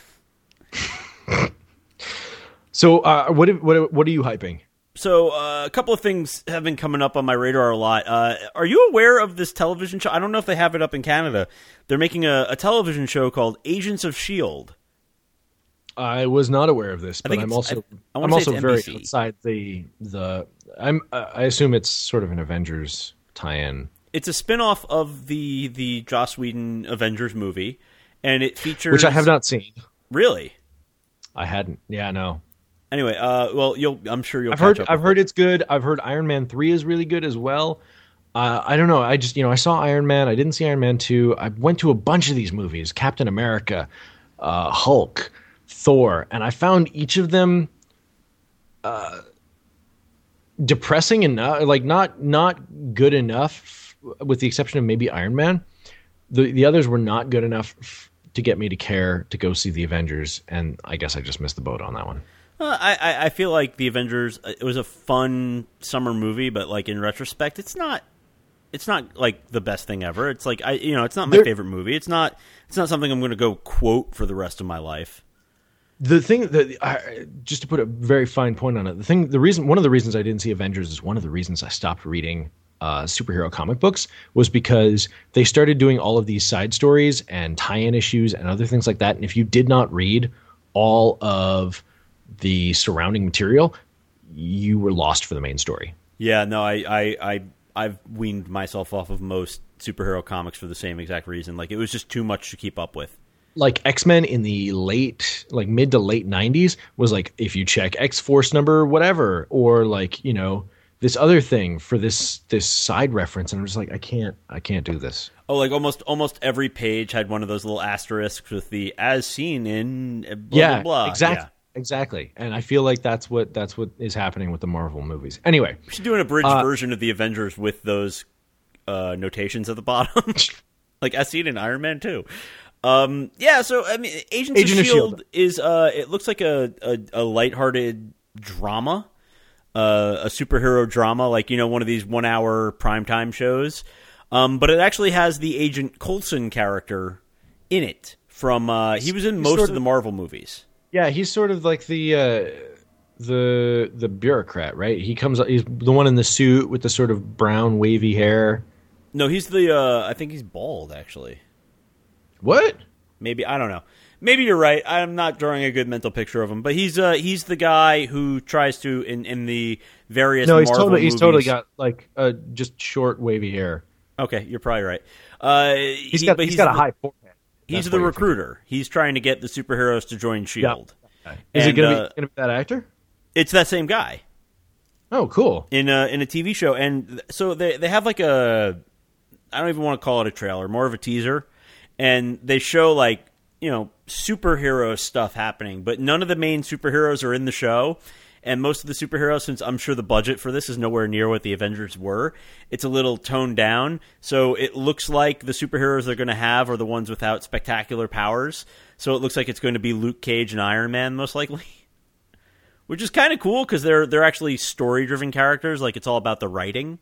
So uh, what what what are you hyping? So uh, a couple of things have been coming up on my radar a lot. Uh, are you aware of this television show? I don't know if they have it up in Canada. They're making a, a television show called Agents of S H I E L D. I was not aware of this, I but think I'm it's- also I- I wanna I'm say also it's very N B C. outside the the. I'm I assume it's sort of an Avengers tie-in. It's a spin-off of the the Joss Whedon Avengers movie, and it features Which I have not seen. really. I hadn't. Yeah, no. Anyway, uh, well, you'll I'm sure you'll. I've catch heard up I've with heard it. it's good. I've heard Iron Man three is really good as well. Uh, I don't know. I just you know I saw Iron Man. I didn't see Iron Man two. I went to a bunch of these movies: Captain America, uh, Hulk, Thor, and I found each of them uh, depressing and not, like not not good enough, with the exception of maybe Iron Man. The the others were not good enough f- to get me to care to go see the Avengers, and I guess I just missed the boat on that one. Uh, I, I I feel like the Avengers. It was a fun summer movie, but like in retrospect, it's not. It's not like the best thing ever. It's like I, you know, it's not my There- favorite movie. It's not. It's not something I'm going to go quote for the rest of my life. The thing that I, just to put a very fine point on it, the thing, the reason, one of the reasons I didn't see Avengers is one of the reasons I stopped reading uh, superhero comic books was because they started doing all of these side stories and tie-in issues and other things like that. And if you did not read all of the surrounding material, you were lost for the main story. Yeah, no, I, I, I, I've weaned myself off of most superhero comics for the same exact reason. Like, it was just too much to keep up with. Like X-Men in the late, like mid to late nineties was like, if you check X-Force number whatever, or like, you know, this other thing for this this side reference, and I'm just like, I can't, I can't do this. Oh, like almost almost every page had one of those little asterisks with the as seen in blah, yeah, blah, blah. exactly, Yeah. exactly. And I feel like that's what that's what is happening with the Marvel movies. Anyway, We should do an abridged Uh, version of the Avengers with those uh, notations at the bottom, like as seen in Iron Man two. Um, yeah, so I mean, Agents Agent of of Shield Shield. is uh, it looks like a a, a lighthearted drama, uh, a superhero drama, like you know one of these one hour primetime shows. Um, but it actually has the Agent Coulson character in it. From uh, he was in most sort of of- the Marvel movies. yeah, he's sort of like the uh, the the bureaucrat, right? He comes, he's the one in the suit with the sort of brown wavy hair. No, he's the uh, I think he's bald actually. What? Maybe I don't know. Maybe you're right. I'm not drawing a good mental picture of him, but he's uh he's the guy who tries to in, in the various No, he's Marvel totally he's movies. totally got like uh, just short wavy hair. Okay, you're probably right. Uh, He's he- got but he's got a the, high forehead. He's That's the what you're recruiter. He's trying to get the superheroes to join Shield. thinking. Is And, it gonna uh, be, gonna be that actor? It's that same guy Oh, cool. in a in a T V show, and th- so they they have like a I don't even want to call it a trailer, more of a teaser, and they show like you know superhero stuff happening, but none of the main superheroes are in the show. And most of the superheroes, since I'm sure the budget for this is nowhere near what the Avengers were, it's a little toned down. So it looks like the superheroes they're going to have are the ones without spectacular powers. So it looks like it's going to be Luke Cage and Iron Man, most likely. Which is kind of cool because they're they're actually story-driven characters. Like, it's all about the writing.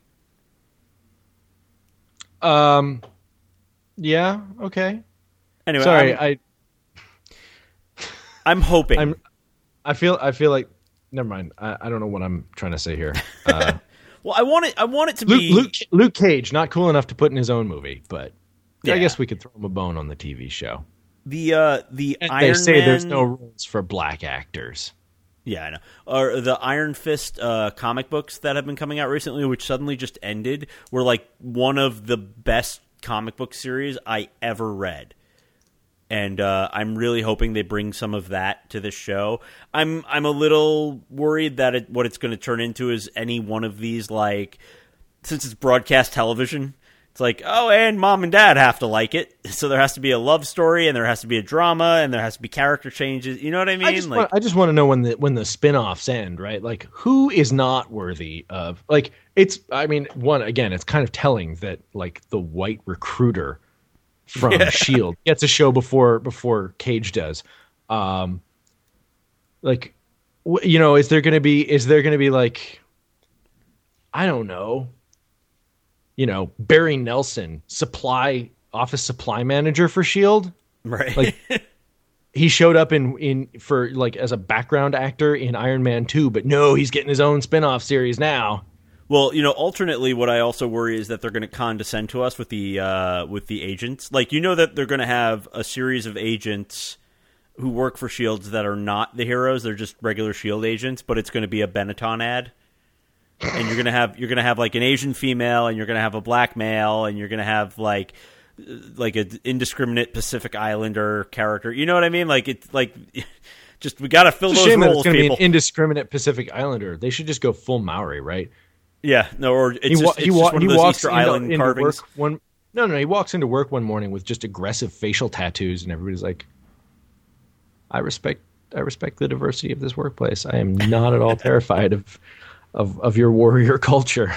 Um, yeah, okay. Anyway, Sorry, I'm, I I'm hoping. I'm I feel I feel like never mind. I, I don't know what I'm trying to say here. Uh, well, I want it. I want it to Luke, be. Luke Luke Cage, not cool enough to put in his own movie, but Yeah. I guess we could throw him a bone on the T V show. the uh, the And Iron they say Man, there's no rules for black actors. Yeah, I know. Or the Iron Fist uh, comic books that have been coming out recently, which suddenly just ended, were like one of the best comic book series I ever read. And uh, I'm really hoping they bring some of that to this show. I'm I'm a little worried that it, what it's going to turn into is any one of these, like, since it's broadcast television, it's like, oh, and mom and dad have to like it. So there has to be a love story, and there has to be a drama, and there has to be character changes. You know what I mean? I just, like, want, I just want to know when the when the spin-offs end, right? Like, who is not worthy of, like, it's, I mean, one, again, it's kind of telling that, like, the white recruiter from Yeah. S H I E L D gets a show before before Cage does. Um, like, w- you know, is there going to be, is there going to be, like, I don't know, you know, Barry Nelson, supply, office supply manager for S H I E L D? right? Like, he showed up in in for like as a background actor in Iron Man two, but no, he's getting his own spin-off series now. Well, you know, alternately, what I also worry is that they're going to condescend to us with the uh, with the agents. Like, you know that they're going to have a series of agents who work for S H I E L D that are not the heroes; they're just regular S H I E L D agents. But it's going to be a Benetton ad, and you're going to have you're going to have like an Asian female, and you're going to have a black male, and you're going to have like like an indiscriminate Pacific Islander character. You know what I mean? Like it's like. Just we got to fill It's a those shame that roles, it's going to be people. an indiscriminate Pacific Islander. They should just go full Maori, right? Yeah, no, or it's He, just, wa- it's he, just wa- one of he those walks Easter into, Island into carvings. work one. No, no, he walks into work one morning with just aggressive facial tattoos, and everybody's like, "I respect, I respect the diversity of this workplace. I am not at all terrified of, of, of your warrior culture."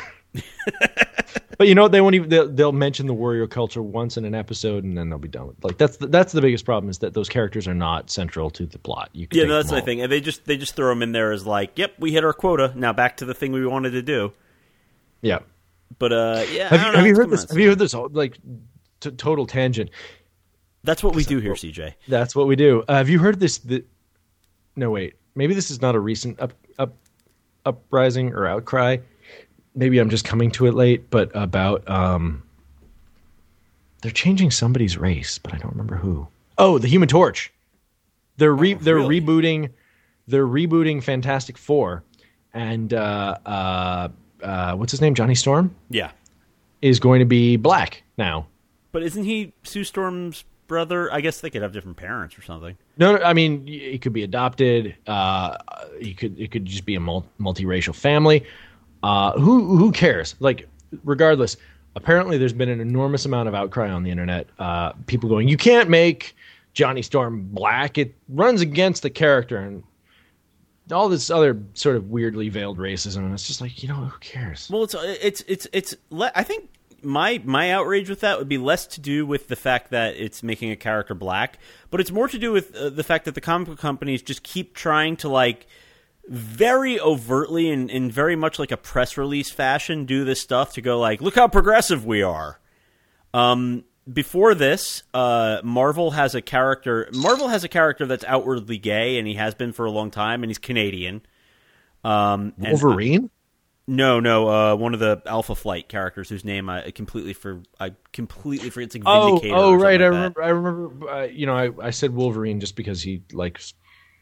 But you know what? They won't even. They'll, they'll mention the warrior culture once in an episode, and then they'll be done with. Like that's the, that's the biggest problem is that those characters are not central to the plot. You can Yeah, take no, that's them the all. thing, and they just they just throw them in there as like, "Yep, we hit our quota. Now back to the thing we wanted to do." Yeah. But uh, yeah, Have I you, don't have know, you it's heard coming this? out Have you heard this? Like, t- total tangent. That's what we do here, C J. That's what we do. Uh, have you heard this? The, no, wait. Maybe this is not a recent up, up, uprising or outcry. Maybe I'm just coming to it late. But about um, they're changing somebody's race, but I don't remember who. Oh, the Human Torch. They're re- Oh, they're really? rebooting. They're rebooting Fantastic Four, and uh, uh, uh, what's his name? Johnny Storm Yeah, is going to be black now. but isn't he Sue Storm's brother? I guess they could have different parents or something. No, no, I mean, it could be adopted. Uh, he could, it could just be a mul- multiracial family. Uh, who, who cares? Like, regardless. Apparently, there's been an enormous amount of outcry on the internet. Uh, people going, "You can't make Johnny Storm black. It runs against the character," and all this other sort of weirdly veiled racism. And it's just like, you know, who cares? Well, it's it's it's it's. Le- I think my my outrage with that would be less to do with the fact that it's making a character black, but it's more to do with uh, the fact that the comic book companies just keep trying to like very overtly and in very much like a press release fashion do this stuff to go like, look how progressive we are. Um, before this, uh, Marvel has a character. Marvel has a character that's outwardly gay, and he has been for a long time, and he's Canadian. Um, and, Wolverine? No, no, uh, one of the Alpha Flight characters whose name I completely for I completely forget. It's like Oh, Vindicator. oh, or right. I something like that. remember. I remember. Uh, you know, I, I said Wolverine just because he likes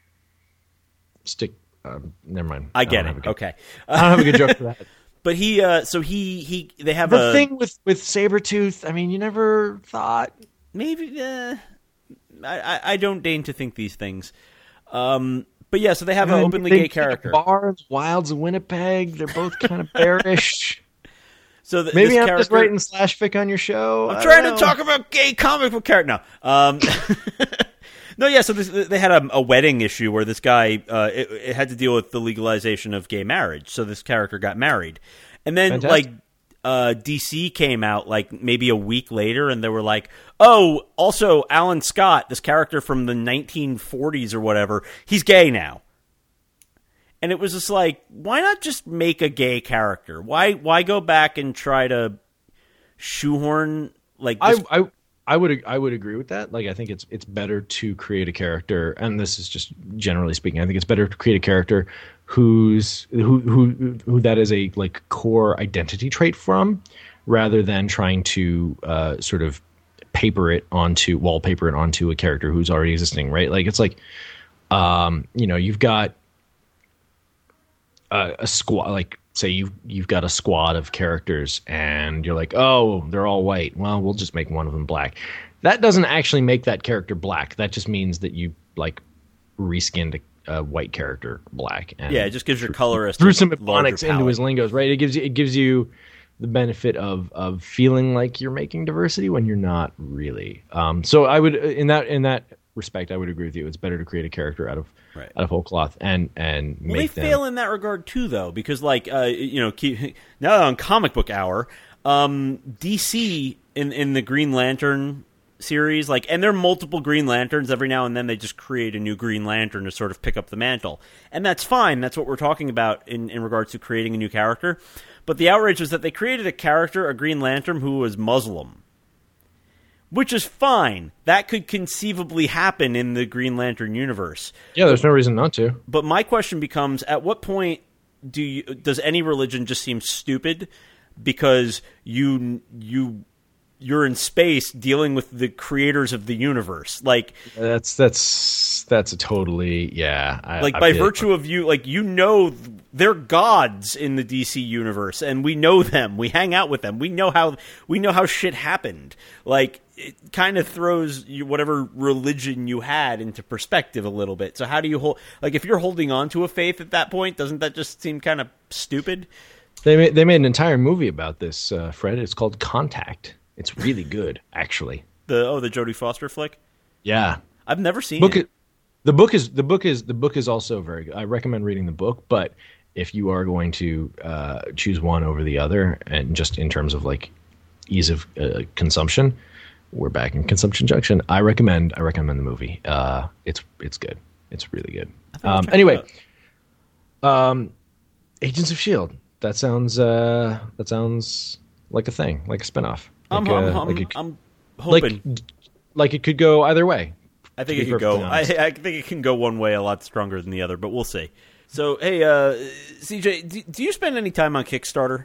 stick. Um, never mind. I get don't have it. a good- Okay, I don't have a good joke for that. but he, uh, so he, he, they have The a thing with with Sabretooth, I mean, you never thought. maybe. Uh, I, I I don't deign to think these things. Um, but yeah, so they have an And openly they gay make character. Bards, Wilds of Winnipeg. They're both kind of bearish. So th- Maybe this I'm character, just writing slash fic on your show. I'm I trying don't to know. talk about gay comic book character. No, um, no, yeah. So this, they had a, a wedding issue where this guy uh, it, it had to deal with the legalization of gay marriage. So this character got married, and then Fantastic. like uh, D C came out like maybe a week later, and they were like, "Oh, also Alan Scott, this character from the nineteen forties or whatever, he's gay now." And it was just like, why not just make a gay character? Why why go back and try to shoehorn like this? I, I I would I would agree with that. Like, I think it's it's better to create a character, and this is just generally speaking. I think it's better to create a character who's who who who that is a like core identity trait from, rather than trying to uh, sort of paper it onto wallpaper it onto a character who's already existing. Right? Like, it's like um, you know, you've got a, a squad, like say you've you've got a squad of characters, and you're like, oh, they're all white. Well, we'll just make one of them black. That doesn't actually make that character black. That just means that you like reskinned a, a white character black. And Yeah, it just gives your colorist threw a some larger ebonics into palette. his lingos, right? It gives you it gives you the benefit of of feeling like you're making diversity when you're not really. Um, so I would in that in that respect, I would agree with you. It's better to create a character out of Right. out of whole cloth and and Well, they make them. fail in that regard too, though, because like uh, you know, keep, now on Comic Book Hour, um, D C in in the Green Lantern series, like, and there are multiple Green Lanterns. Every now and then, they just create a new Green Lantern to sort of pick up the mantle, and that's fine. That's what we're talking about in in regards to creating a new character. But the outrage was that they created a character, a Green Lantern, who was Muslim. Which is fine. That could conceivably happen in the Green Lantern universe. Yeah, there's no reason not to. But my question becomes: at what point do you, does any religion just seem stupid because you you you're in space dealing with the creators of the universe? Like That's that's that's a totally yeah. I, like I by feel- virtue of you, like you know they're gods in the D C universe, and we know them. We hang out with them. We know how we know how shit happened. Like it kind of throws you, whatever religion you had into perspective a little bit. So how do you hold, like, if you're holding on to a faith at that point, doesn't that just seem kind of stupid? They made, they made an entire movie about this, uh, Fred. It's called Contact. It's really good, actually. The oh, the Jodie Foster flick? Yeah. I've never seen book it. The book is the book is the book is also very good. I recommend reading the book, but if you are going to uh, choose one over the other, and just in terms of like ease of uh, consumption, we're back in Consumption Junction. I recommend I recommend the movie. Uh, it's it's good. It's really good. Um, anyway, um, Agents of S H I E L D. That sounds uh, that sounds like a thing, like a spinoff. Like I'm, a, I'm, like I'm, a, I'm hoping. Like, like it could go either way. I think it could go. I, I think it can go one way a lot stronger than the other, but we'll see. So, hey, uh, C J, do, do you spend any time on Kickstarter?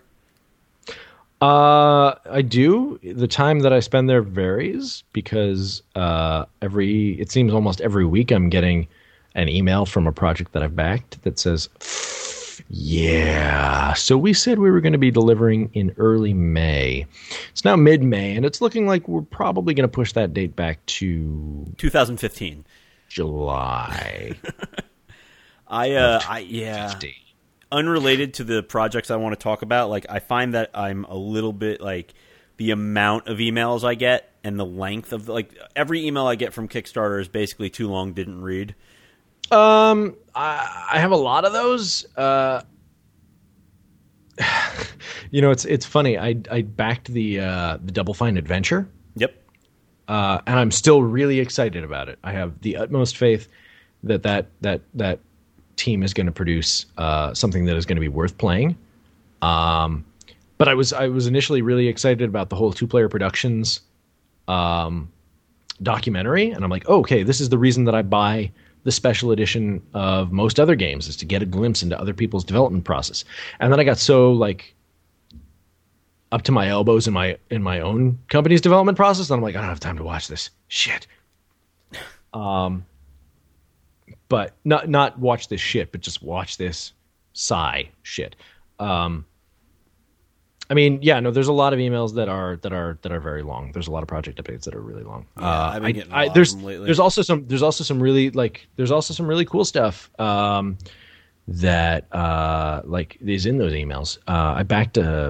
Uh, I do. The time that I spend there varies because uh, every it seems almost every week I'm getting an email from a project that I've backed that says, yeah, so we said we were going to be delivering in early May. It's now mid-May, and it's looking like we're probably going to push that date back to twenty fifteen. July. I, uh, I, yeah. Unrelated to the projects I want to talk about, like, I find that I'm a little bit, like, the amount of emails I get and the length of, like, every email I get from Kickstarter is basically too long, didn't read. Um, I, I have a lot of those. Uh, you know, it's it's funny. I I backed the uh, the Double Fine Adventure. Yep. Uh, and I'm still really excited about it. I have the utmost faith that that that that team is going to produce uh, something that is going to be worth playing. Um, but I was I was initially really excited about the whole Two Player Productions um, documentary, and I'm like, oh, okay, this is the reason that I buy the special edition of most other games, is to get a glimpse into other people's development process. And then I got so like up to my elbows in my in my own company's development process, and I'm like, I don't have time to watch this shit. Um, but not not watch this shit, but just watch this sigh shit. Um, I mean, yeah, no, there's a lot of emails that are that are that are very long. There's a lot of project updates that are really long. Yeah, uh, I've been getting I, a lot I, there's of them lately. there's also some there's also some really like there's also some really cool stuff um, that uh, like is in those emails. Uh, I backed a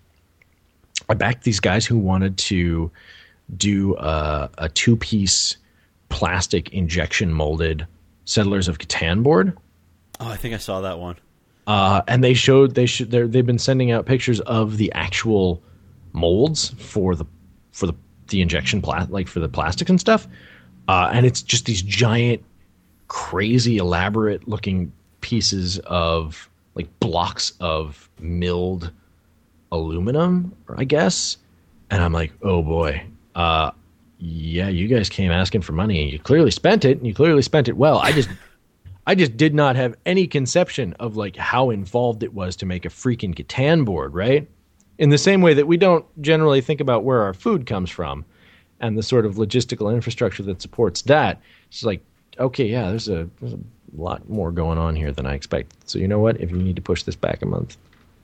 I backed these guys who wanted to do a, a two piece plastic injection molded Settlers of Catan board. Oh, I think I saw that one. Uh, and they showed they should they've been sending out pictures of the actual molds for the for the the injection pla- like for the plastics and stuff, uh, and it's just these giant, crazy, elaborate looking pieces of like blocks of milled aluminum, I guess. And I'm like, oh boy, uh, yeah, you guys came asking for money, and you clearly spent it, and you clearly spent it well. I just. I just did not have any conception of like how involved it was to make a freaking Catan board, right? In the same way that we don't generally think about where our food comes from and the sort of logistical infrastructure that supports that. It's like, okay, yeah, there's a, there's a lot more going on here than I expected. So you know what? If you need to push this back a month,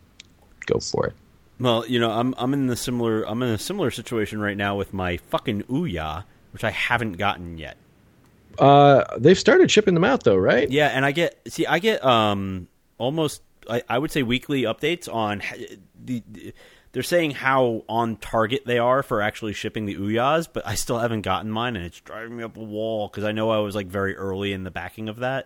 go for it. Well, you know, I'm I'm in the similar I'm in a similar situation right now with my fucking Ouya, which I haven't gotten yet. Uh, they've started shipping them out though, right? Yeah, and I get see, I get um almost I, I would say weekly updates on the, the. They're saying how on target they are for actually shipping the Ouyas, but I still haven't gotten mine, and it's driving me up a wall because I know I was like very early in the backing of that.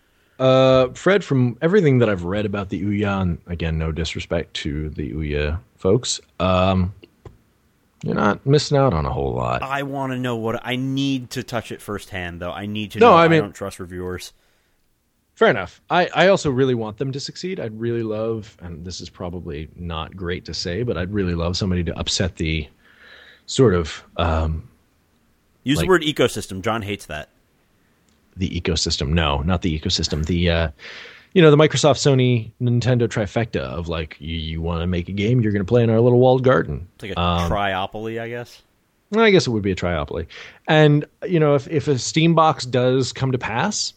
Uh, Fred, from everything that I've read about the Ouya, and again, no disrespect to the Ouya folks, um. You're not missing out on a whole lot. I want to know what I need to touch it firsthand, though. I need to no, know. I, mean, I don't trust reviewers. Fair enough. I, I also really want them to succeed. I'd really love, and this is probably not great to say, but I'd really love somebody to upset the sort of um, use like, the word ecosystem. John hates that. The ecosystem. No, not the ecosystem. The uh, you know, the Microsoft, Sony, Nintendo trifecta of like, you, you want to make a game, you're going to play in our little walled garden. It's like a um, triopoly, I guess. I guess it would be a triopoly. And, you know, if, if a Steam box does come to pass,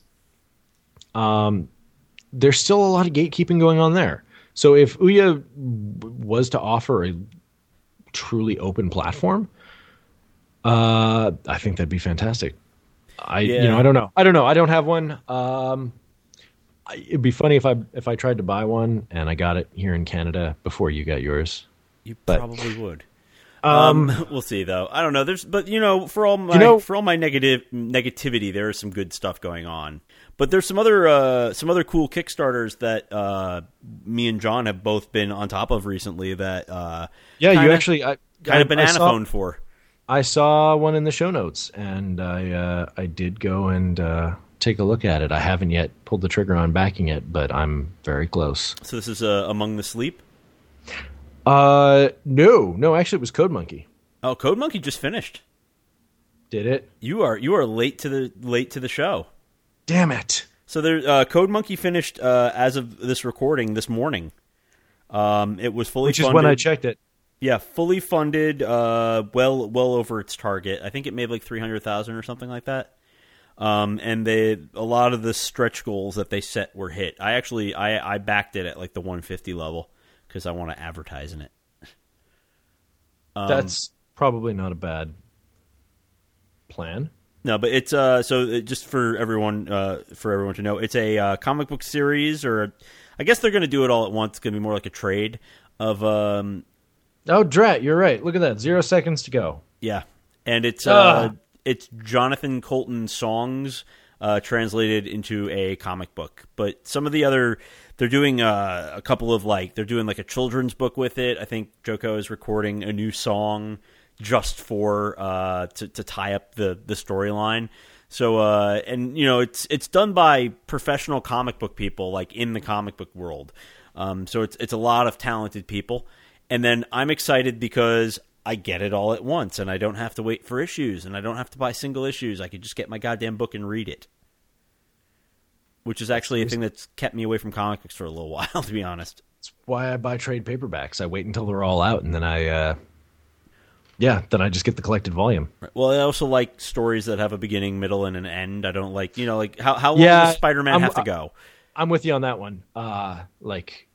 um, there's still a lot of gatekeeping going on there. So if Ouya w- was to offer a truly open platform, Uh, I think that'd be fantastic. I Yeah. you know I don't know I don't know I don't have one. Um, I, it'd be funny if I if I tried to buy one and I got it here in Canada before you got yours. You But- probably would. Um, we'll see though. I don't know. There's, but you know, for all my You know- for all my negative negativity, there is some good stuff going on. But there's some other uh, some other cool Kickstarters that uh, me and John have both been on top of recently. That uh, Yeah, you kinda- actually I got I- a banana I saw, phone for. I saw one in the show notes, and I uh, I did go and uh, take a look at it. I haven't yet pulled the trigger on backing it, but I'm very close. So this is uh, Among the Sleep. Uh, no, no, actually, it was Code Monkey. Oh, Code Monkey just finished. Did it? You are you are late to the late to the show. Damn it! So there, uh, Code Monkey finished uh, as of this recording this morning. Um, it was fully Which is funded. when I checked it. Yeah, fully funded. Uh, well, well over its target. I think it made like three hundred thousand or something like that. Um, and they a lot of the stretch goals that they set were hit. I actually I, I backed it at like the one fifty level because I want to advertise in it. Um, That's probably not a bad plan. No, but it's uh so it, just for everyone uh for everyone to know, it's a uh, comic book series, or I guess they're going to do it all at once. It's going to be more like a trade of um Oh, drat! You're right. Look at that. Zero seconds to go. yeah, and it's uh Ah. it's Jonathan Colton songs uh translated into a comic book. But some of the other they're doing uh, a couple of like they're doing like a children's book with it. I think Joko is recording a new song just for uh to, to tie up the the storyline. So uh and you know it's it's done by professional comic book people like in the comic book world. Um so it's it's a lot of talented people. And then I'm excited because I get it all at once and I don't have to wait for issues and I don't have to buy single issues. I could just get my goddamn book and read it. Which is actually a thing that's kept me away from comic books for a little while, to be honest. That's why I buy trade paperbacks. I wait until they're all out, and then I, uh, yeah, then I just get the collected volume. Well, I also like stories that have a beginning, middle, and an end. I don't like, you know, like how how long Yeah, does Spider-Man I'm- have to go? I'm with you on that one. Uh, like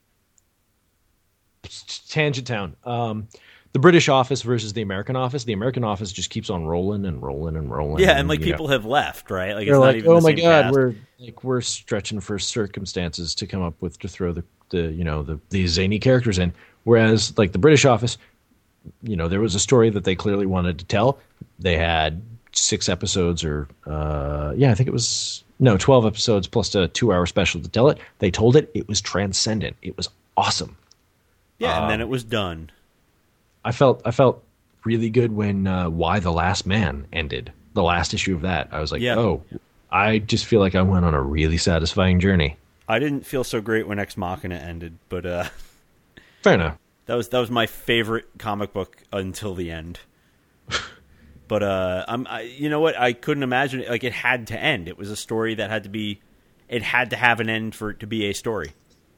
Tangent Town. Um, the British office versus the American office. The American office just keeps on rolling and rolling and rolling. Yeah, and like you know, people have left, right? Like it's they're not like, even oh the my same god, cast. we're like we're stretching for circumstances to come up with to throw the, the you know the these zany characters in. Whereas like the British office, you know, there was a story that they clearly wanted to tell. They had six episodes, or uh, yeah, I think it was no twelve episodes plus a two-hour special to tell it. They told it. It was transcendent. It was awesome. Yeah, and then um, it was done. I felt I felt really good when uh, Why the Last Man ended. The last issue of that, I was like, Yeah. oh, I just feel like I went on a really satisfying journey. I didn't feel so great when Ex Machina ended, but uh, Fair enough. that was that was my favorite comic book until the end. But uh, I'm, I, you know what? I couldn't imagine it. Like it had to end. It was a story that had to be. It had to have an end for it to be a story.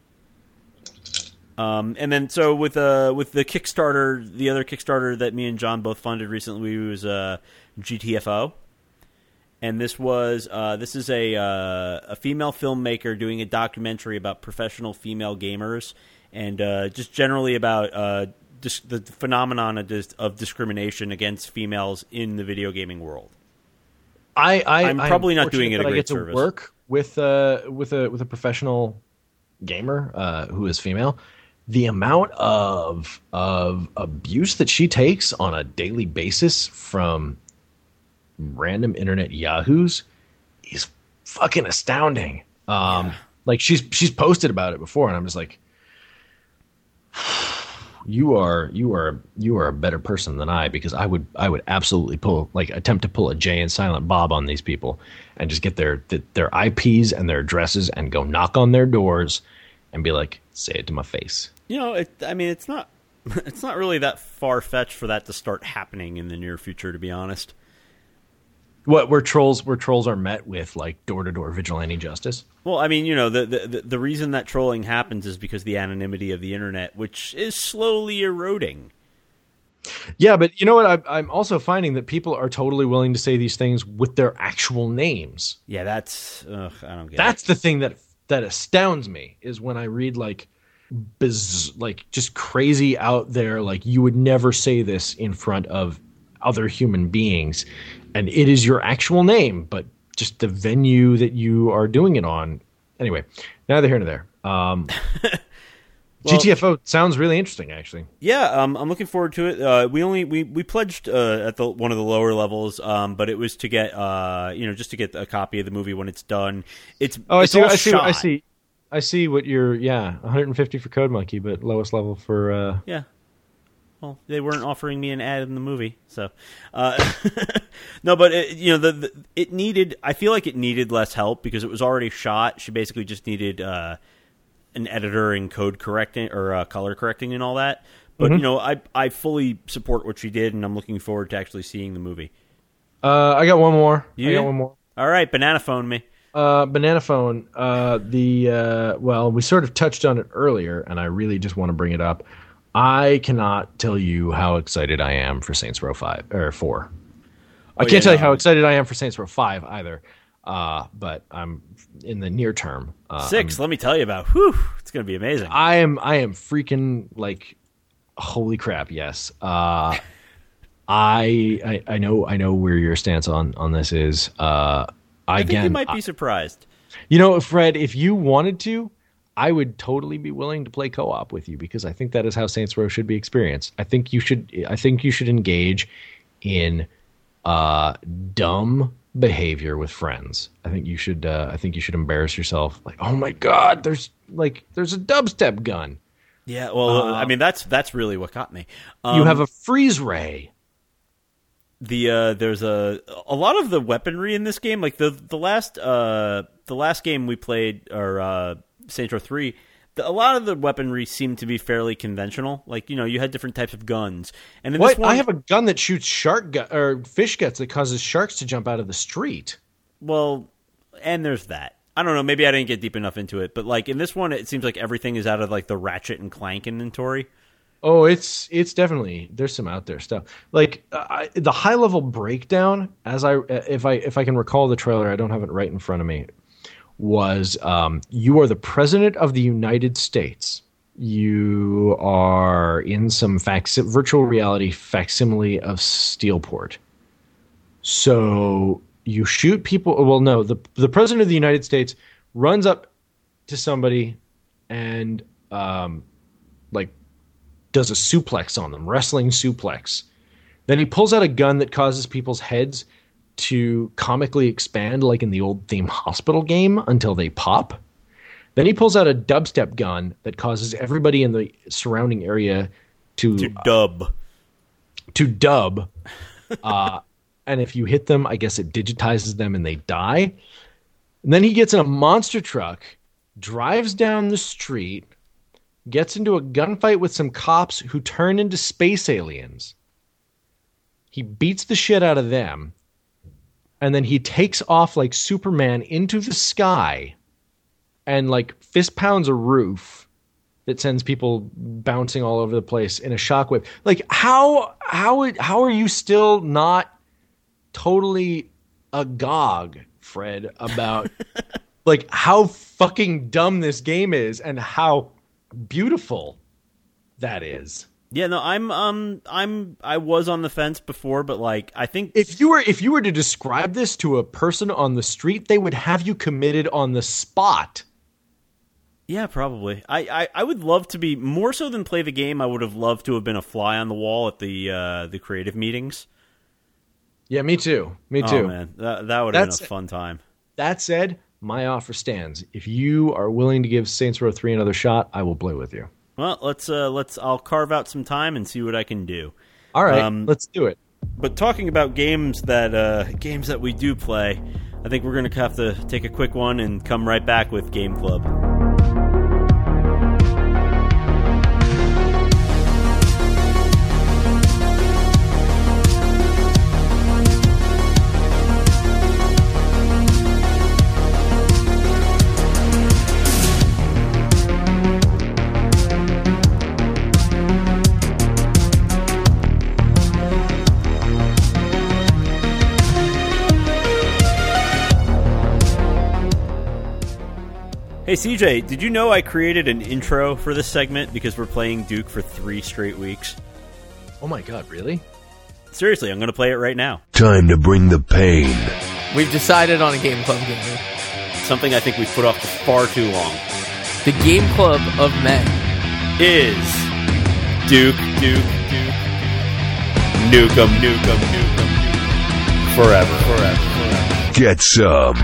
Um, and then so with uh with the Kickstarter, the other Kickstarter that me and John both funded recently was uh, G T F O, and this was uh, this is a uh, a female filmmaker doing a documentary about professional female gamers and uh, just generally about uh, dis- the phenomenon of, dis- of discrimination against females in the video gaming world. I, I I'm probably not fortunate doing it a that I great get to service. work with uh with a with a professional gamer uh, who is female. The amount of of abuse that she takes on a daily basis from random internet yahoos is fucking astounding. Um, Yeah. Like she's she's posted about it before, and I'm just like, you are you are you are a better person than I, because I would I would absolutely pull like attempt to pull a Jay and Silent Bob on these people and just get their their I Ps and their addresses and go knock on their doors and be like, say it to my face. You know, it, I mean, it's not it's not really that far fetched for that to start happening in the near future, to be honest. What where trolls where trolls are met with like door to door vigilante justice. Well, I mean, you know, the, the the reason that trolling happens is because the anonymity of the internet, which is slowly eroding. Yeah, but you know what? I, I'm also finding that people are totally willing to say these things with their actual names. Yeah, that's ugh, I don't get That's it. the thing that that astounds me, is when I read like biz, like just crazy out there, like you would never say this in front of other human beings, and it is your actual name, but just the venue that you are doing it on. Anyway, neither here nor there. Um, well, G T F O sounds really interesting, actually. Yeah, um, I'm looking forward to it. Uh, we only we, we pledged uh, at the one of the lower levels, um, but it was to get uh, you know just to get a copy of the movie when it's done. It's oh, it's I see. all I see. shot. I see. I see what you're. Yeah, one hundred fifty for Code Monkey, but lowest level for. Uh... Yeah. Well, they weren't offering me an ad in the movie, so uh, no. But it, you know, the, the it needed. I feel like it needed less help because it was already shot. She basically just needed. Uh, an editor and code correcting or uh, color correcting and all that. But, mm-hmm. you know, I I fully support what she did, and I'm looking forward to actually seeing the movie. Uh, I got one more. Yeah? I got one more. All right, Banana Phone me. Uh, Banana Phone, uh, the, uh, well, we sort of touched on it earlier, and I really just want to bring it up. I cannot tell you how excited I am for Saints Row five, or four. Oh, I can't yeah, tell no. you how excited I am for Saints Row five either. Uh, but I'm in the near term. Uh, Six, I'm, let me tell you about. Whew, it's going to be amazing. I am, I am freaking like, holy crap! Yes. Uh, I, I, I know, I know where your stance on, on this is. Uh, I again, think you might be I, surprised. You know, Fred, if you wanted to, I would totally be willing to play co-op with you because I think that is how Saints Row should be experienced. I think you should, I think you should engage in, uh, dumb behavior with friends. I think you should uh, I think you should embarrass yourself like, oh my god, there's like there's a dubstep gun. Yeah, well, uh, I mean that's that's really what got me. Um, you have a freeze ray. The uh, there's a a lot of the weaponry in this game, like the the last uh, the last game we played, or uh, Saints Row three. The, a lot of the weaponry seemed to be fairly conventional. Like, you know, you had different types of guns. And in what? This one, I have a gun that shoots shark gu- or fish guts that causes sharks to jump out of the street. Well, and there's that. I don't know. Maybe I didn't get deep enough into it. But, like, in this one, it seems like everything is out of, like, the Ratchet and Clank inventory. Oh, it's it's definitely, there's some out there stuff. Like, I, the high-level breakdown, as I if I if I can recall the trailer, I don't have it right in front of me, was um, you are the president of the United States. You are in some fac- virtual reality facsimile of Steelport. So you shoot people. Well, no, the the president of the United States runs up to somebody and um, like does a suplex on them, wrestling suplex. Then he pulls out a gun that causes people's heads to comically expand like in the old Theme Hospital game until they pop. Then he pulls out a dubstep gun that causes everybody in the surrounding area to to dub. Uh, to dub. uh, and if you hit them, I guess it digitizes them and they die. And then he gets in a monster truck, drives down the street, gets into a gunfight with some cops who turn into space aliens. He beats the shit out of them. And then he takes off like Superman into the sky and like fist pounds a roof that sends people bouncing all over the place in a shockwave. Like how how how are you still not totally agog, Fred, about like how fucking dumb this game is and how beautiful that is? Yeah, no, I'm um I'm I was on the fence before, but like I think if you were if you were to describe this to a person on the street, they would have you committed on the spot. Yeah, probably. I, I, I would love to be more so than play the game. I would have loved to have been a fly on the wall at the uh, the creative meetings. Yeah, me too. Me too. Oh man, that that would have been a fun time. That said, my offer stands. If you are willing to give Saints Row three another shot, I will play with you. Well, let's uh, let's. I'll carve out some time and see what I can do. All right, um, let's do it. But talking about games that uh, games that we do play, I think we're going to have to take a quick one and come right back with Game Club. Hey C J, did you know I created an intro for this segment because we're playing Duke for three straight weeks? Oh my god, really? Seriously, I'm going to play it right now. Time to bring the pain. We've decided on a game club game. Something I think we've put off for far too long. The game club of men is Duke, Duke, Duke, Nukem, Nukem, Nukem, forever, forever, forever. Get some.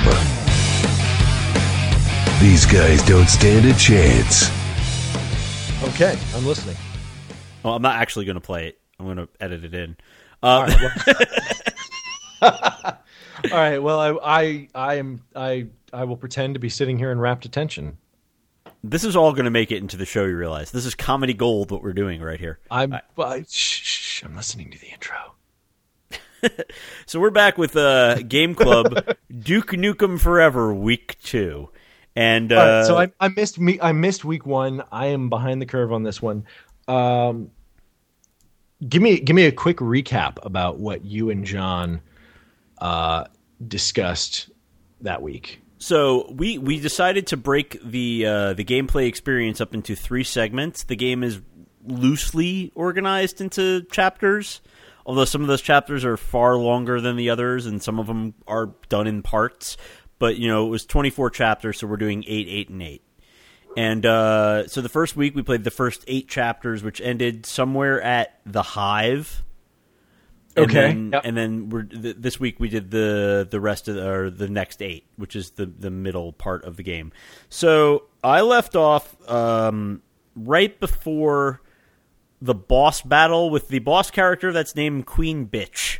These guys don't stand a chance. Okay, I'm listening. Well, I'm not actually going to play it. I'm going to edit it in. Uh, All right. Well, all right, well I, I, I am, I, I will pretend to be sitting here in rapt attention. This is all going to make it into the show. You realize this is comedy gold. What we're doing right here. I'm, I, I, shh, shh, I'm listening to the intro. So we're back with uh, Game Club Duke Nukem Forever Week Two, and uh, all right, so I, I missed me. I missed week one. I am behind the curve on this one. Um, give me, give me a quick recap about what you and John uh, discussed that week. So we, we decided to break the uh, the gameplay experience up into three segments. The game is loosely organized into chapters, although some of those chapters are far longer than the others, and some of them are done in parts. But, you know, it was twenty-four chapters, so we're doing eight, eight, and eight. And uh, so the first week we played the first eight chapters, which ended somewhere at the Hive. And Okay. Then, yep. And then we're th- this week we did the the rest of the, or the next eight, which is the the middle part of the game. So I left off um, right before the boss battle with the boss character that's named Queen Bitch.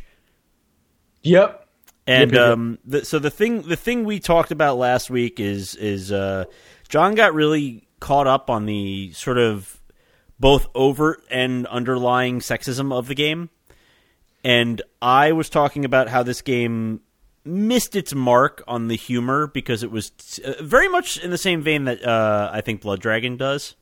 Yep. And Yep, yep, yep. um, the, so the thing the thing we talked about last week is is uh, John got really caught up on the sort of both overt and underlying sexism of the game. And I was talking about how this game missed its mark on the humor because it was t- uh, very much in the same vein that uh, I think Blood Dragon does.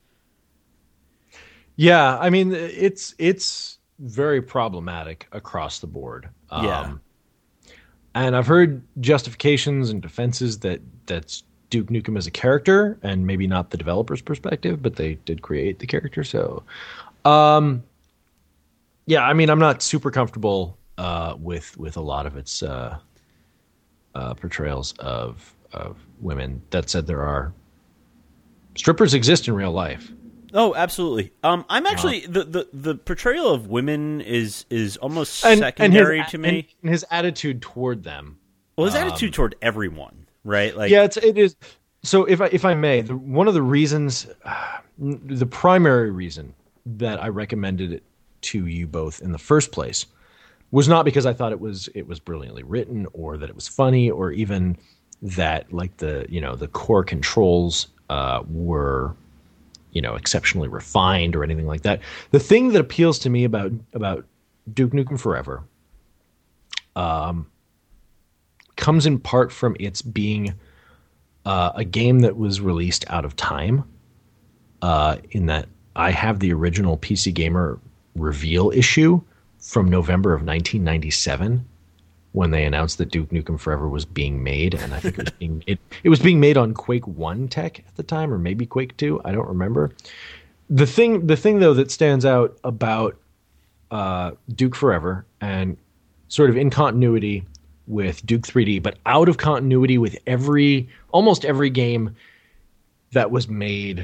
Yeah, I mean it's it's very problematic across the board. Um, Yeah. And I've heard justifications and defenses that that's Duke Nukem as a character, and maybe not the developer's perspective, but they did create the character. So, um, yeah, I mean, I'm not super comfortable uh, with with a lot of its uh, uh, portrayals of of women. That said, there are strippers exist in real life. Oh, absolutely. Um, I'm actually the, the, the portrayal of women is is almost And, secondary and his, to me. and his attitude toward them. Well, his attitude toward everyone, right? Like, Yeah, it's it is. So if I if I may, the, one of the reasons, uh, the primary reason that I recommended it to you both in the first place was not because I thought it was it was brilliantly written or that it was funny or even that like the you know the core controls uh, were you know exceptionally refined or anything like that. The thing that appeals to me about about Duke Nukem Forever um, comes in part from its being uh, a game that was released out of time. Uh, in that I have the original P C Gamer reveal issue from November of nineteen ninety-seven when they announced that Duke Nukem Forever was being made, and I think it was being it, it was being made on Quake one tech at the time, or maybe Quake two. I don't remember. The thing, the thing though that stands out about uh, Duke Forever and sort of in continuity with Duke three D, but out of continuity with every almost every game that was made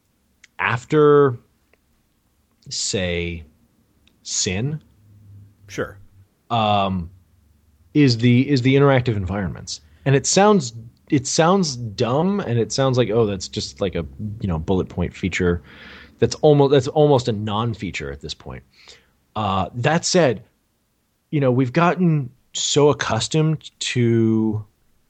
after, say, Sin, sure. um, is the is the interactive environments, and it sounds it sounds dumb, and it sounds like, oh, that's just like a you know bullet point feature. That's almost that's almost a non-feature at this point. Uh, that said, you know we've gotten so accustomed to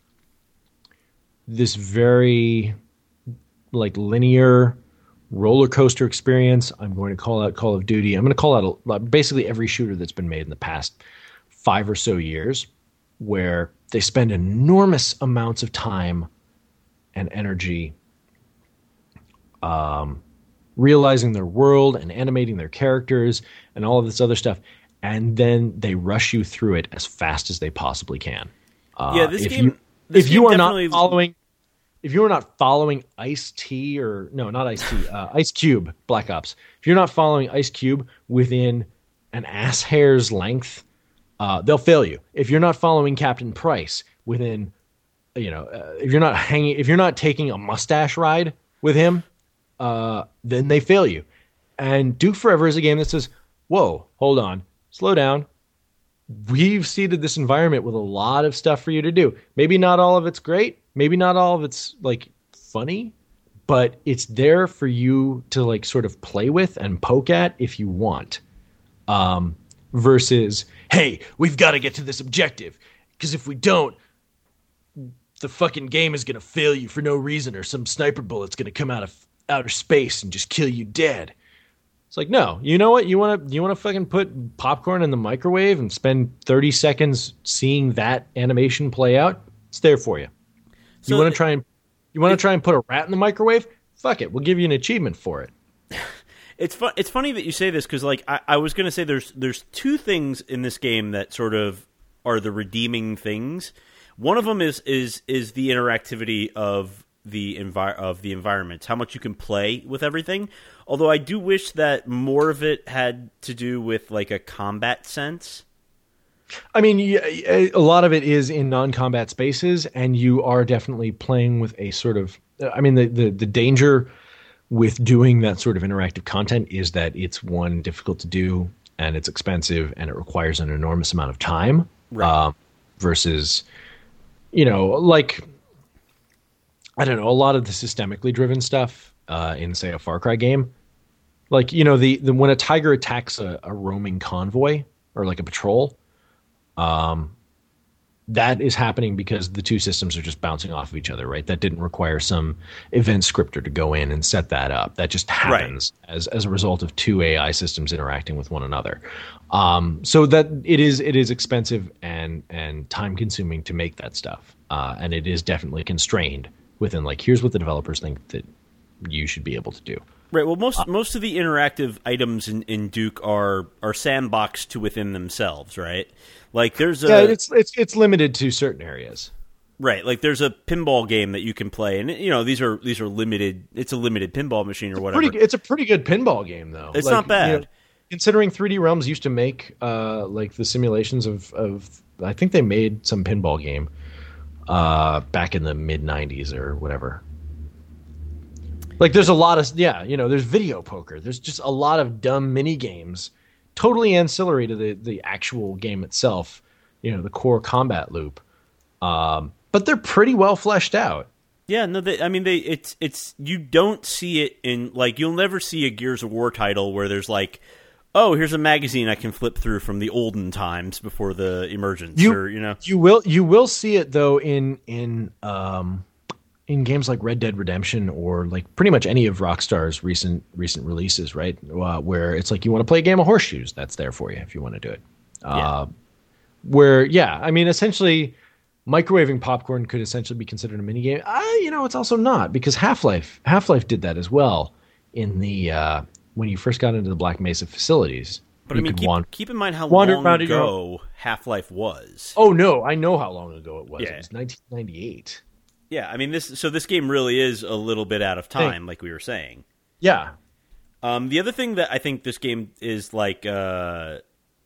this very like linear roller coaster experience. I'm going to call out Call of Duty. I'm going to call out a, basically every shooter that's been made in the past five or so years, where they spend enormous amounts of time and energy um, realizing their world and animating their characters and all of this other stuff, and then they rush you through it as fast as they possibly can. Uh, Yeah, this if game- You, this if you game are not definitely- following, if you are not following Ice-T or no, not Ice-T, uh, Ice Cube, Black Ops. If you're not following Ice Cube within an ass hair's length uh, they'll fail you. If you're not following Captain Price within, you know, uh, if you're not hanging, if you're not taking a mustache ride with him, uh, then they fail you. And Duke Forever is a game that says, whoa, hold on, slow down. We've seeded this environment with a lot of stuff for you to do. Maybe not all of it's great. Maybe not all of it's like funny, but it's there for you to like sort of play with and poke at if you want. Um, versus, hey, we've got to get to this objective because if we don't, the fucking game is going to fail you for no reason, or some sniper bullet's going to come out of outer space and just kill you dead. It's like, no, you know what? You want to you want to fucking put popcorn in the microwave and spend thirty seconds seeing that animation play out? It's there for you. So you want to try and you want to try and put a rat in the microwave? Fuck it, we'll give you an achievement for it. It's fun. It's funny that you say this because, like, I, I was going to say there's there's two things in this game that sort of are the redeeming things. One of them is is is the interactivity of the envi- of the environment, how much you can play with everything. Although I do wish that more of it had to do with like a combat sense. I mean, a lot of it is in non-combat spaces, and you are definitely playing with a sort of. I mean, the the, the danger with doing that sort of interactive content is that it's one difficult to do, and it's expensive, and it requires an enormous amount of time. Right. Uh, versus, you know, like. I don't know, a lot of the systemically driven stuff uh, in, say, a Far Cry game. Like, you know, the, the when a tiger attacks a, a roaming convoy or like a patrol, um, that is happening because the two systems are just bouncing off of each other, right? That didn't require some event scripter to go in and set that up. That just happens right. as as a result of two A I systems interacting with one another. Um, so that it is it is expensive and and time consuming to make that stuff, uh, and it is definitely constrained within like here's what the developers think that you should be able to do. Right. Well, most uh, most of the interactive items in, in Duke are are sandboxed to within themselves, right? Like there's a yeah, it's it's it's limited to certain areas. Right. Like there's a pinball game that you can play, and you know these are these are limited. It's a limited pinball machine or whatever. Pretty, it's a pretty good pinball game though. It's like, not bad. You know, considering three D Realms used to make uh, like the simulations of of I think they made some pinball game. Uh, back in the mid nineties or whatever. Like there's a lot of, yeah, you know, there's video poker. There's just a lot of dumb mini games, totally ancillary to the, the actual game itself, you know, the core combat loop. Um, but they're pretty well fleshed out. Yeah, no, they, I mean, they it's, it's, you don't see it in, like, you'll never see a Gears of War title where there's like, oh, here's a magazine I can flip through from the olden times before the emergence. You, or, you know, you will you will see it though in in um, in games like Red Dead Redemption or like pretty much any of Rockstar's recent recent releases, right? Uh, where it's like you want to play a game of horseshoes, that's there for you if you want to do it. Uh, yeah. Where yeah, I mean, essentially, microwaving popcorn could essentially be considered a mini game. Uh, you know, it's also not because Half-Life Half-Life did that as well in the. Uh, when you first got into the Black Mesa facilities. But I mean, keep, wander, keep in mind how long ago Half-Life was. Oh, no, I know how long ago it was. Yeah. It was nineteen ninety-eight. Yeah, I mean, this. so this game really is a little bit out of time, hey. like we were saying. Yeah. Um, the other thing that I think this game is like, uh,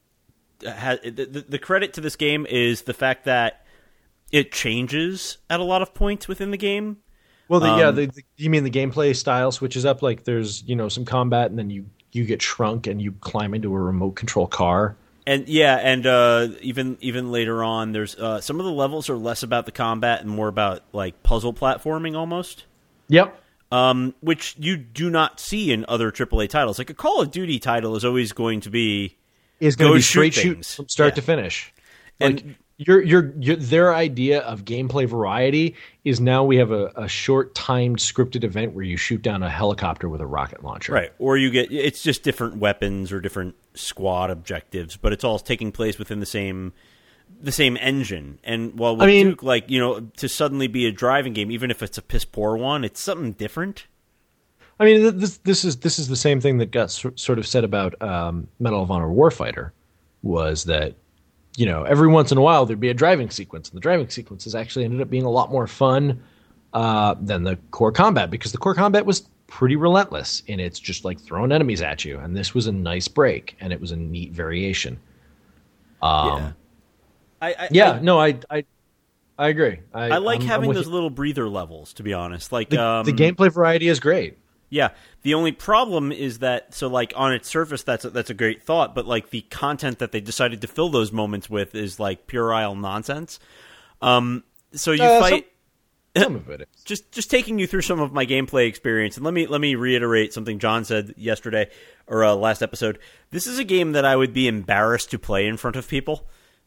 has, the, the credit to this game is the fact that it changes at a lot of points within the game. Well, the, um, yeah, the, the, you mean the gameplay style switches up? Like there's, you know, some combat and then you, you get shrunk and you climb into a remote control car. And yeah, and uh, even even later on, there's uh, some of the levels are less about the combat and more about like puzzle platforming almost. Yep. Um, which you do not see in other triple A titles. Like a Call of Duty title is always going to be is going to be straight shoot shoot from start yeah. to finish. And like, Your, your your their idea of gameplay variety is now we have a, a short timed scripted event where you shoot down a helicopter with a rocket launcher. Right. Or you get it's just different weapons or different squad objectives, but it's all taking place within the same the same engine. And while with I mean, Duke, like, you know, to suddenly be a driving game, even if it's a piss poor one, it's something different. I mean, this this is this is the same thing that got sort of said about um, Medal of Honor Warfighter, was that. You know, every once in a while there'd be a driving sequence, and the driving sequences actually ended up being a lot more fun uh, than the core combat because the core combat was pretty relentless in its just like throwing enemies at you, and this was a nice break, and it was a neat variation. Um, yeah. I, I Yeah, I, no, I, I, I agree. I, I like I'm- having I'm with those you. little breather levels, to be honest. Like The, um, the gameplay variety is great. Yeah, the only problem is that so like on its surface, that's a, that's a great thought, but like the content that they decided to fill those moments with is like puerile nonsense. Um, so you Uh, fight. Some, some of it is. just just taking you through some of my gameplay experience, and let me let me reiterate something John said yesterday or uh, last episode. This is a game that I would be embarrassed to play in front of people.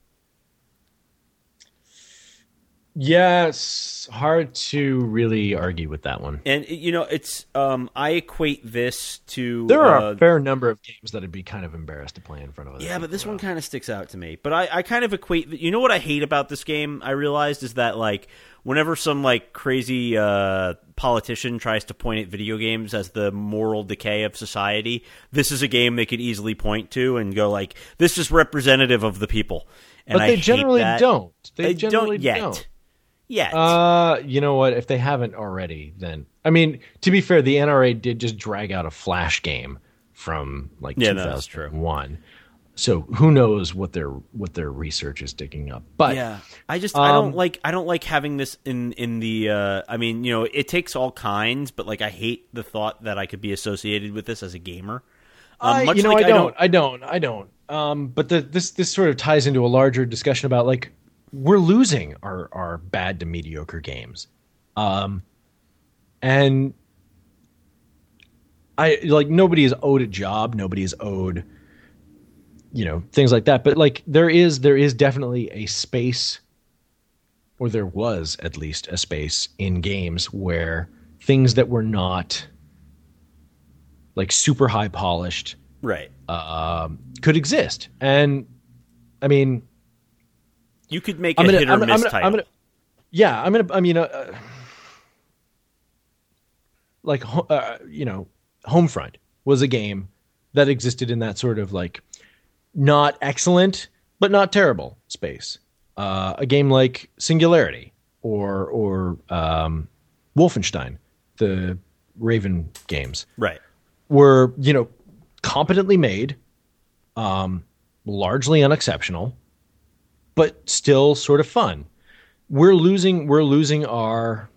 Yeah, it's hard to really argue with that one. And you know, it's um, I equate this to There are uh, a fair number of games that I'd be kind of embarrassed to play in front of other yeah, but people this one about. kind of sticks out to me. But I, I kind of equate. You know what I hate about this game? I realized is that like whenever some like crazy uh, politician tries to point at video games as the moral decay of society, this is a game they could easily point to and go like, "This is representative of the people." And But I they hate generally that. don't. They, They generally don't yet. don't. Yet. Uh, you know what? If they haven't already, then I mean, to be fair, the N R A did just drag out a Flash game from like Yeah, two no, that's true. thousand one. So who knows what their what their research is digging up? But Yeah, I just I don't um, like I don't like having this in in the. Uh, I mean, you know, it takes all kinds, but like I hate the thought that I could be associated with this as a gamer. Um, I, much you know, like I don't, I don't, I don't. Um, but the, this this sort of ties into a larger discussion about like we're losing our our bad to mediocre games, um, and I like nobody is owed a job, nobody is owed, you know, things like that. But like there is there is definitely a space, or there was at least a space in games where things that were not like super high polished right. um, could exist. And I mean, You could make a I'm gonna, hit or I'm, gonna- miss I'm gonna, title. I'm gonna, yeah, I'm gonna, I mean, uh, uh, like, ho- uh, you know, Homefront was a game that existed in that sort of like not excellent, but not terrible space. Uh, a game like Singularity or, or um, Wolfenstein, the Raven games, right. were, you know, competently made, um, largely unexceptional, but still sort of fun. We're losing we're losing our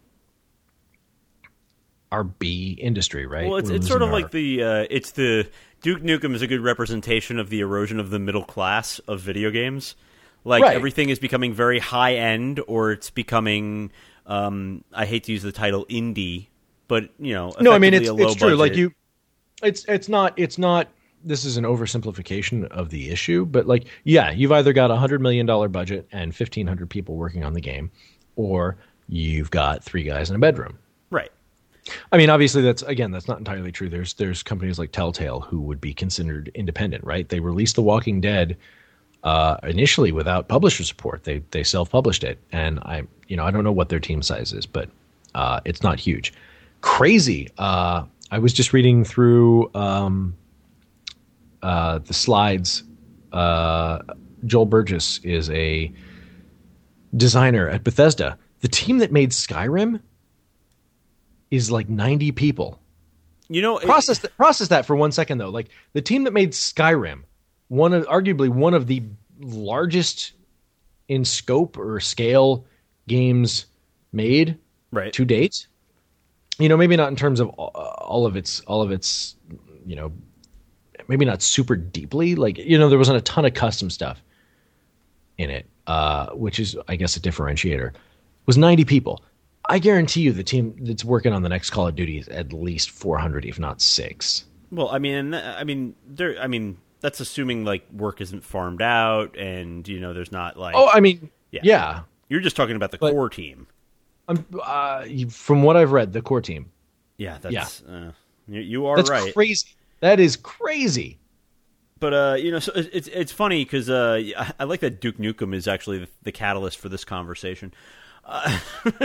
our B industry, right? Well, it's We're it's sort of losing our- like the uh, it's the Duke Nukem is a good representation of the erosion of the middle class of video games. Like Right. everything is becoming very high end, or it's becoming. Um, I hate to use the title indie, but you know, No, I mean effectively it's a low it's true. Like budget- you, it's it's not it's not. This is an oversimplification of the issue, but like, yeah, you've either got a hundred million dollar budget and fifteen hundred people working on the game, or you've got three guys in a bedroom. right. I mean, obviously, that's again, that's not entirely true. There's there's companies like Telltale who would be considered independent, right? They released The Walking Dead uh, initially without publisher support. They they self published it, and I you know I don't know what their team size is, but uh, it's not huge. Crazy. Uh, I was just reading through um, uh, the slides. Uh, Joel Burgess is a designer at Bethesda. The team that made Skyrim is like ninety people. You know, it- Process that, process that for one second though. Like the team that made Skyrim, one of arguably one of the largest in scope or scale games made right. to date. You know, maybe not in terms of all all of its all of its, you know, maybe not super deeply. Like, you know, there wasn't a ton of custom stuff in it, uh, which is, I guess, a differentiator. It was ninety people. I guarantee you the team that's working on the next Call of Duty is at least four hundred, if not six. Well, I mean, I mean, there. I mean, that's assuming like work isn't farmed out, and you know, there's not like. Oh, I mean, Yeah. yeah. You're just talking about the But- core team. I'm, uh, you- from what I've read, the core team. Yeah, that's. Uh, you, you are That's right. crazy. That is crazy. But uh, you know, so it- it's it's funny because uh, I- I like that Duke Nukem is actually the, the catalyst for this conversation. Uh,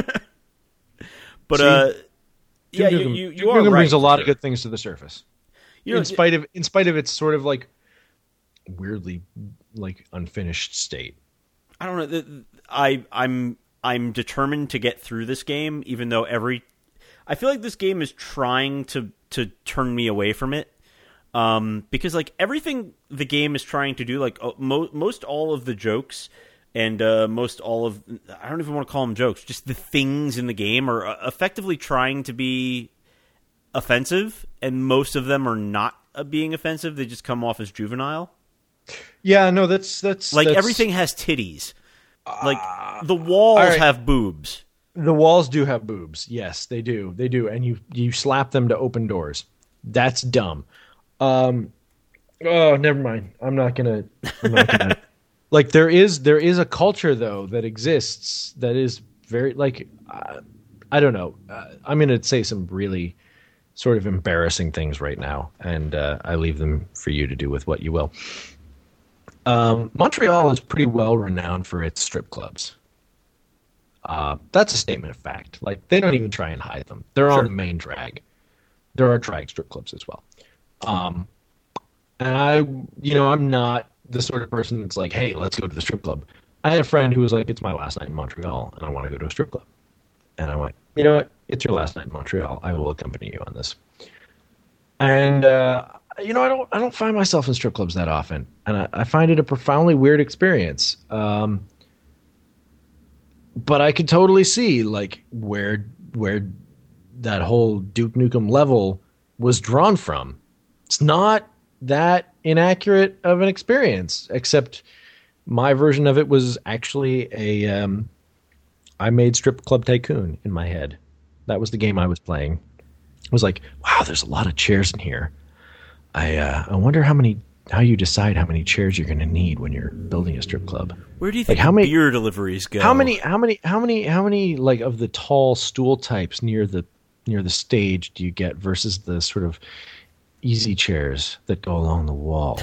but See, uh, yeah, Duke you Nukem- you, you Duke are Nukem right. brings a lot for of sure. good things to the surface. You know, in spite of in spite of its sort of like weirdly like unfinished state. I don't know. th- th- I I'm I'm determined to get through this game, even though every. I feel like this game is trying to to turn me away from it, um, because like everything the game is trying to do, like uh, mo- most all of the jokes and uh, most all of I don't even want to call them jokes. Just the things in the game are uh, effectively trying to be offensive, and most of them are not uh, being offensive. They just come off as juvenile. Yeah, no, that's that's like that's, everything has titties. Like the walls right. have boobs. The walls do have boobs. Yes, they do. They do, and you you slap them to open doors. That's dumb. Um, oh, never mind. I'm not gonna. I'm not gonna. Like there is there is a culture though that exists that is very like uh, I don't know. Uh, I'm gonna say some really sort of embarrassing things right now, and uh, I leave them for you to do with what you will. Um, Montreal is pretty well renowned for its strip clubs. Uh, that's a statement of fact. Like they don't even try and hide them. They're Sure. on the main drag. There are drag strip clubs as well. Um, and I, you know, I'm not the sort of person that's like, hey, let's go to the strip club. I had a friend who was like, it's my last night in Montreal, and I want to go to a strip club. And I went, you know what? It's your last night in Montreal. I will accompany you on this. And uh, you know, I don't, I don't find myself in strip clubs that often, and I, I find it a profoundly weird experience. Um, but I could totally see like where where that whole Duke Nukem level was drawn from. It's not that inaccurate of an experience, except my version of it was actually a um, I made Strip Club Tycoon in my head. That was the game I was playing. I was like, wow, there's a lot of chairs in here. I uh, I wonder how many how you decide how many chairs you're going to need when you're building a strip club. Where do you think Like, how many- beer deliveries go? How many how many how many how many like of the tall stool types near the near the stage do you get versus the sort of easy chairs that go along the wall?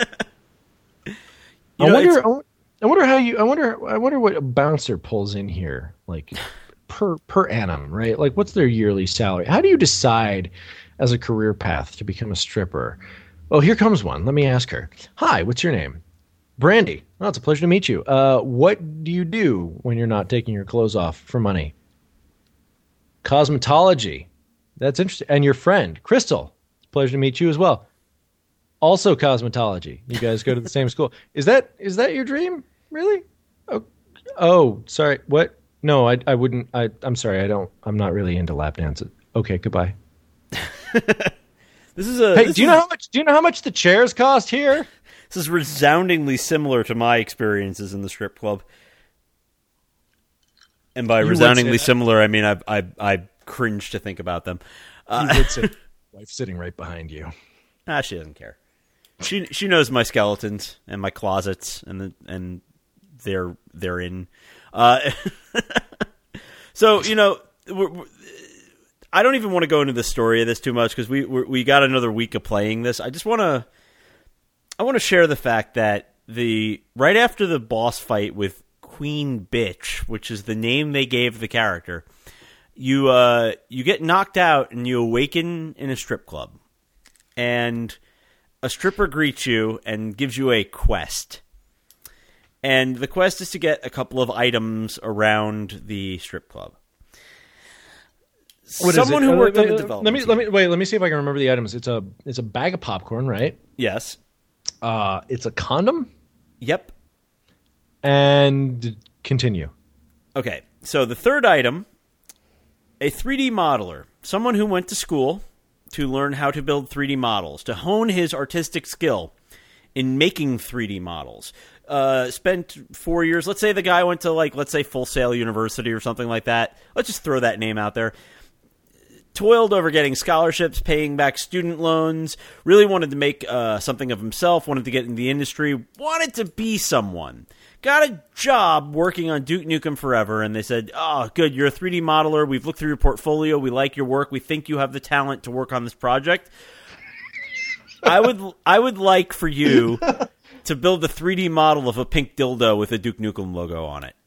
You I know, wonder. it's- I won- I wonder how you. I wonder. I wonder what a bouncer pulls in here, like per per annum, right? Like, what's their yearly salary? How do you decide as a career path to become a stripper? Oh, here comes one. Let me ask her. Hi, what's your name? Brandy. Oh, it's a pleasure to meet you. Uh, what do you do when you're not taking your clothes off for money? Cosmetology. That's interesting. And your friend, Crystal. It's a pleasure to meet you as well. Also cosmetology. You guys go to the same school. Is that is that your dream? Really? Oh, oh sorry. What? No, I I wouldn't. I I'm sorry. I don't. I'm not really into lap dances. Okay, goodbye. This is a. Hey, this do you is, know how much? Do you know how much the chairs cost here? This is resoundingly similar to my experiences in the strip club. And by You would resoundingly say that. similar, I mean I I I cringe to think about them. Uh, You would say, wife sitting right behind you. ah, she doesn't care. She she knows my skeletons and my closets and the, and they're they're in. Uh, so you know, we're, we're, I don't even want to go into the story of this too much because we we're, we got another week of playing this. I just want to I want to share the fact that the right after the boss fight with Queen Bitch, which is the name they gave the character, you uh, you get knocked out and you awaken in a strip club, and a stripper greets you and gives you a quest. And the quest is to get a couple of items around the strip club. What is Someone it? who Uh, worked on the uh, development Let me team. let me wait. Let me see if I can remember the items. It's a it's a bag of popcorn, right? Yes. Uh, it's a condom, Yep. and continue. Okay. So the third item, a three D modeler, someone who went to school to learn how to build three D models, to hone his artistic skill in making three D models. Uh, spent four years. Let's say the guy went to, like, let's say Full Sail University or something like that. Let's just throw that name out there. Toiled over getting scholarships, paying back student loans, really wanted to make uh, something of himself, wanted to get in the industry, wanted to be someone. Got a job working on Duke Nukem Forever, and they said, oh, good, you're a three D modeler. We've looked through your portfolio. We like your work. We think you have the talent to work on this project. I would I would like for you to build a three D model of a pink dildo with a Duke Nukem logo on it.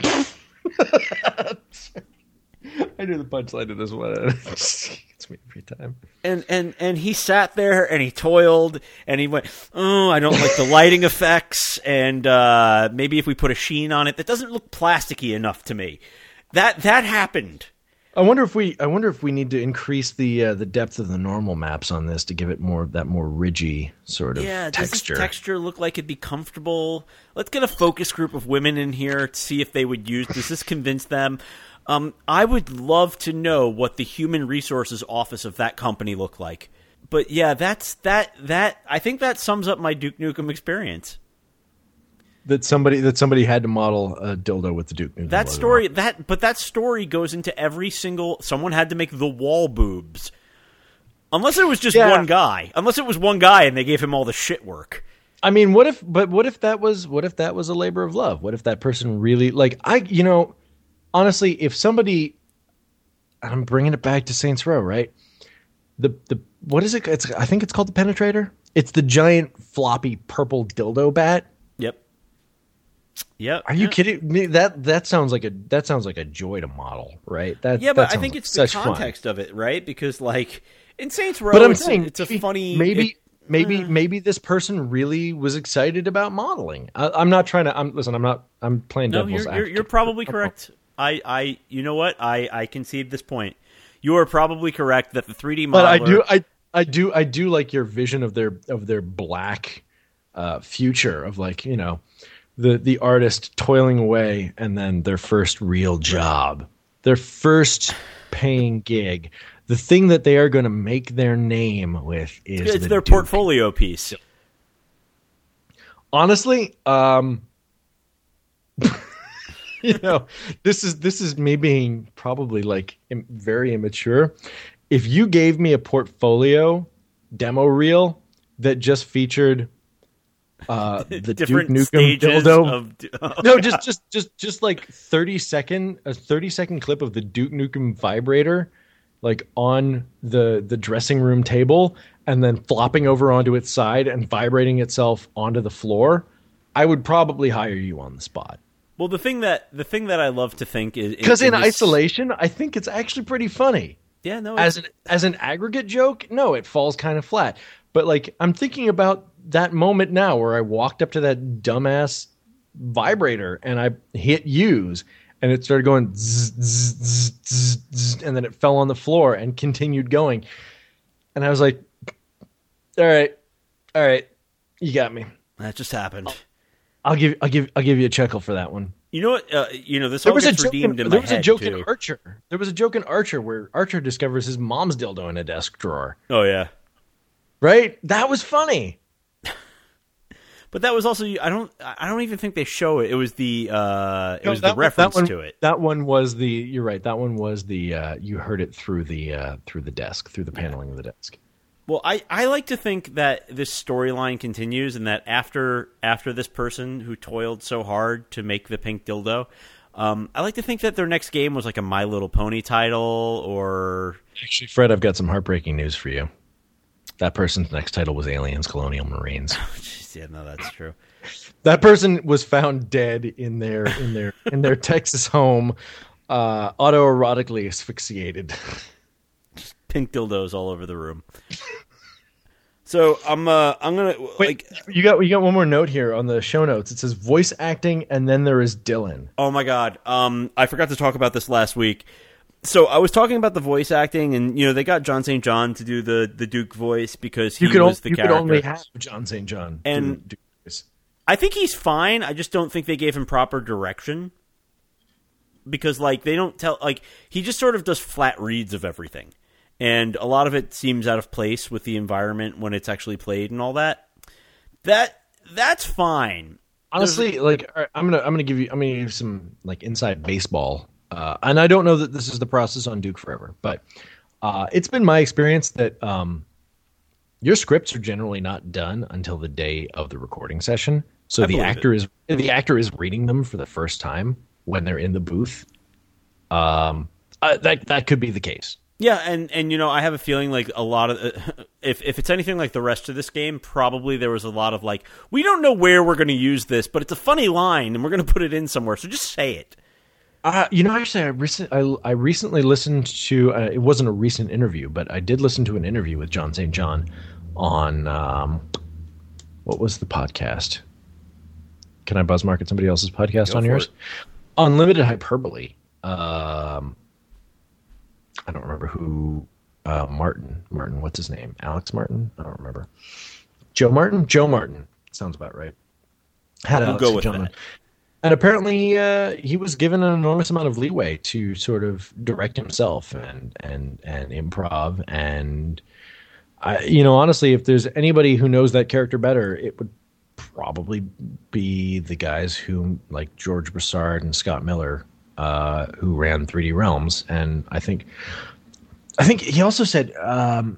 I knew the punchline to this one. It's me every time. And, and and he sat there and he toiled and he went, oh, I don't like the lighting effects, and uh, maybe if we put a sheen on it, that doesn't look plasticky enough to me. That that happened. I wonder if we I wonder if we need to increase the uh, the depth of the normal maps on this to give it more that more ridgy sort of yeah, texture. Does this texture look like it'd be comfortable? Let's get a focus group of women in here to see if they would use. Does this convince them? Um, I would love to know what the human resources office of that company looked like. But yeah, that's that that I think that sums up my Duke Nukem experience. That somebody that somebody had to model a dildo with the Duke Nukem. That logo story on. that but that story goes into every single. Someone had to make the wall boobs, unless it was just Yeah. one guy. Unless it was one guy and they gave him all the shit work. I mean, what if? But what if that was? What if that was a labor of love? What if that person really like? I, you know, honestly, if somebody, I'm bringing it back to Saints Row, right? The the what is it? It's I think it's called the Penetrator. It's the giant floppy purple dildo bat. Yep. Yep. Are you kidding me? That that sounds like a that sounds like a joy to model, right? That Yeah, but that I think sounds it's like the such fun. context of it, right? Because like in Saints Row, But I'm it's, saying it's a maybe- funny maybe it- maybe uh. maybe this person really was excited about modeling. I, I'm not trying to. I'm listen. I'm not. I'm playing No, devil's you're, you're, advocate. you're probably correct. I, I, you know what? I, I concede this point. You are probably correct that the three D modeler. But I do. I I do. I do like your vision of their of their black uh, future of like you know the the artist toiling away and then their first real job, their first paying gig. The thing that they are going to make their name with is it's the their Duke. portfolio piece. Honestly, um, you know, this is this is me being probably like im- very immature. If you gave me a portfolio demo reel that just featured uh, the Different Duke Nukem stages dildo, of. Oh, no, just just just just like thirty second a thirty second clip of the Duke Nukem vibrator, like on the the dressing room table, and then flopping over onto its side and vibrating itself onto the floor, I would probably hire you on the spot. Well, the thing that the thing that I love to think is Because in, this- isolation, I think it's actually pretty funny. yeah, no, As it's- an as an aggregate joke, no, it falls kind of flat. But like, I'm thinking about that moment now where I walked up to that dumbass vibrator and I hit use, and it started going zzz, zzz, zzz, zzz, zzz, and then it fell on the floor and continued going. And I was like, "All right, all right, you got me. that just happened. I'll give I'll give I'll give you a chuckle for that one." You know what? Uh, you know this There all was a gets joke. In, redeemed in, there my was a head joke too. in Archer. There was a joke in Archer where Archer discovers his mom's dildo in a desk drawer. Oh yeah, Right? That was funny. but that was also I don't I don't even think they show it. It was the uh, it No, was that the one- reference that one, to it. That one was the. You're right. That one was the. Uh, you heard it through the uh, through the desk, through the paneling of the desk. Well, I, I like to think that this storyline continues, and that after after this person who toiled so hard to make the pink dildo, um, I like to think that their next game was like a My Little Pony title, or Actually, Fred, I've got some heartbreaking news for you. That person's next title was Aliens: Colonial Marines. yeah, no, that's true. That person was found dead in their in their in their Texas home, uh, autoerotically asphyxiated. Pink dildos all over the room. So I'm uh, I'm gonna Wait, like you got you got one more note here on the show notes. It says voice acting, and then there is Dylan. oh my god, um, I forgot to talk about this last week. So I was talking about the voice acting, and you know they got John Saint John to do the, the Duke voice because he You could, was o- the you could character. only have John Saint John. And- do, do this. I think he's fine. I just don't think they gave him proper direction. Because, like, they don't tell... Like, he just sort of does flat reads of everything. And a lot of it seems out of place with the environment when it's actually played and all that. That That's fine. Honestly, like all right, I'm gonna I'm gonna give you I'm gonna give you some like inside baseball. Uh, and I don't know that this is the process on Duke Forever, but uh, it's been my experience that um, your scripts are generally not done until the day of the recording session. So I the believe actor is the actor is reading them for the first time when they're in the booth. Um, uh, that that could be the case. Yeah, and, and you know, I have a feeling like a lot of... Uh, if, if it's anything like the rest of this game, probably there was a lot of like, we don't know where we're going to use this, but it's a funny line, and we're going to put it in somewhere, so just say it. Uh, you know, actually, I, recent, I, I recently listened to, uh, it wasn't a recent interview, but I did listen to an interview with John Saint John on, um, what was the podcast? Can I buzz market somebody else's podcast Go on for yours? it. Unlimited Hyperbole. Um, I don't remember who uh, Martin Martin. What's his name? Alex Martin. I don't remember. Joe Martin. Joe Martin sounds about right. Had We'll Alex go with gentleman. that. And apparently, uh, he was given an enormous amount of leeway to sort of direct himself and and and improv. And I, you know, honestly, if there's anybody who knows that character better, it would probably be the guys who, like George Broussard and Scott Miller, uh, who ran three D Realms. And I think, I think he also said, um,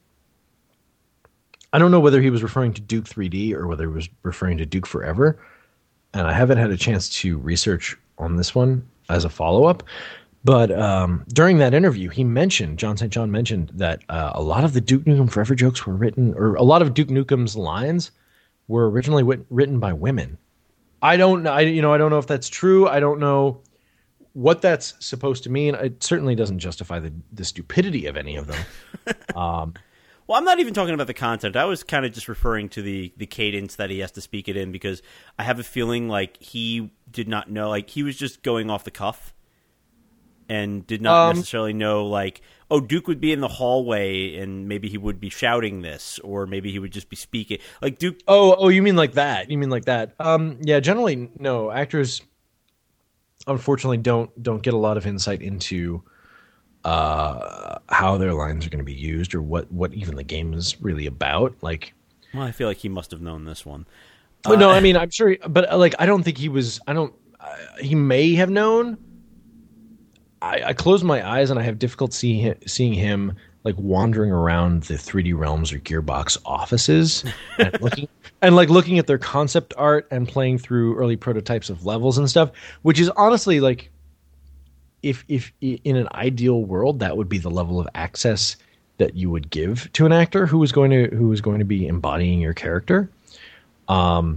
I don't know whether he was referring to Duke three D or whether he was referring to Duke Forever. And I haven't had a chance to research on this one as a follow-up. But um, during that interview, he mentioned, John Saint John mentioned that uh, a lot of the Duke Nukem Forever jokes were written, or a lot of Duke Nukem's lines were originally wit- written by women. I don't know, I, you know, I don't know if that's true. I don't know what that's supposed to mean. It certainly doesn't justify the, the stupidity of any of them. um, Well, I'm not even talking about the content. I was kind of just referring to the, the cadence that he has to speak it in, because I have a feeling like he did not know, like he was just going off the cuff and did not Um, necessarily know, like, oh, Duke would be in the hallway and maybe he would be shouting this, or maybe he would just be speaking. Like Duke. Oh, oh, you mean like that? You mean like that? Um, yeah, generally, no. Actors, unfortunately, don't don't get a lot of insight into uh, how their lines are going to be used, or what, what even the game is really about. Like, Well, I feel like he must have known this one. oh, no, I mean, I'm sure, he, but uh, like, I don't think he was. I don't. Uh, he may have known. I, I close my eyes and I have difficulty seeing him, seeing him like wandering around the three D Realms or Gearbox offices and looking and like looking at their concept art and playing through early prototypes of levels and stuff, which is honestly like, if if in an ideal world, that would be the level of access that you would give to an actor who was going to who was going to be embodying your character. Um,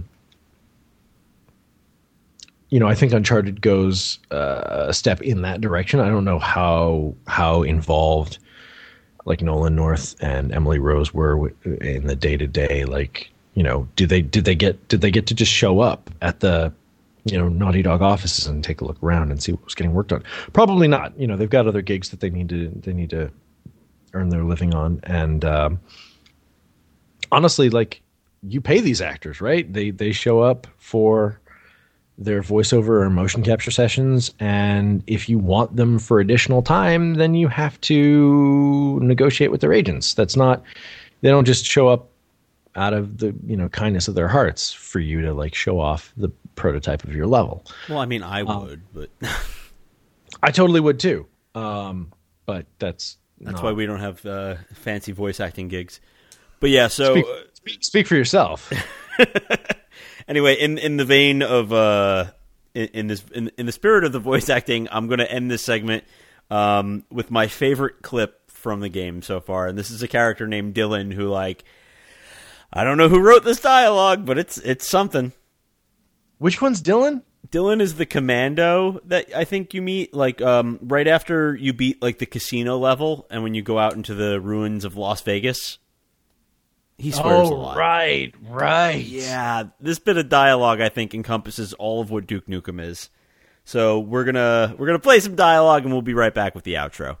you know, I think Uncharted goes uh, a step in that direction. I don't know how how involved like Nolan North and Emily Rose were w- in the day to day. Like, you know, did they did they get did they get to just show up at the, you know, Naughty Dog offices and take a look around and see what was getting worked on? Probably not. You know, they've got other gigs that they need to they need to earn their living on. And um, honestly, like, you pay these actors, right? They they show up for their voiceover or motion capture sessions, and if you want them for additional time, then you have to negotiate with their agents. That's not, they don't just show up out of the, you know, kindness of their hearts for you to like show off the prototype of your level. Well, I mean, I would, Um, but I totally would too. Um, but that's that's not- why we don't have uh, fancy voice acting gigs. But yeah, so speak, speak, speak for yourself. anyway, in in the vein of uh, in, in this in, in the spirit of the voice acting, I'm going to end this segment um, with my favorite clip from the game so far, and this is a character named Dylan who, like, I don't know who wrote this dialogue, but it's it's something. Which one's Dylan? Dylan is the commando that I think you meet, like, um, right after you beat like the casino level, and when you go out into the ruins of Las Vegas. He swears a lot. right, right. Yeah, this bit of dialogue I think encompasses all of what Duke Nukem is. So we're gonna we're gonna play some dialogue, and we'll be right back with the outro.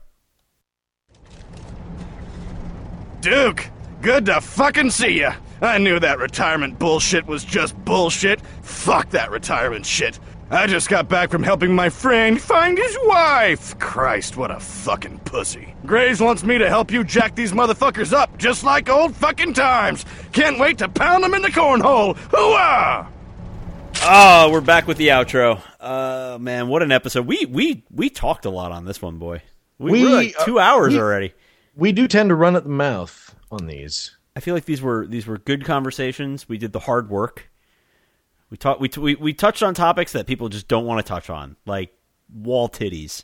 Duke, good to fucking see ya. I knew that retirement bullshit was just bullshit. Fuck that retirement shit. I just got back from helping my friend find his wife. Christ, what a fucking pussy. Graves wants me to help you jack these motherfuckers up, just like old fucking times. Can't wait to pound them in the cornhole. Hooah! Oh, we're back with the outro. Uh, man, what an episode. We we we talked a lot on this one, boy. We, We, we're like two uh, hours we- already. We do tend to run at the mouth on these. I feel like these were these were good conversations. We did the hard work. We talked. We, we we touched on topics that people just don't want to touch on, like wall titties.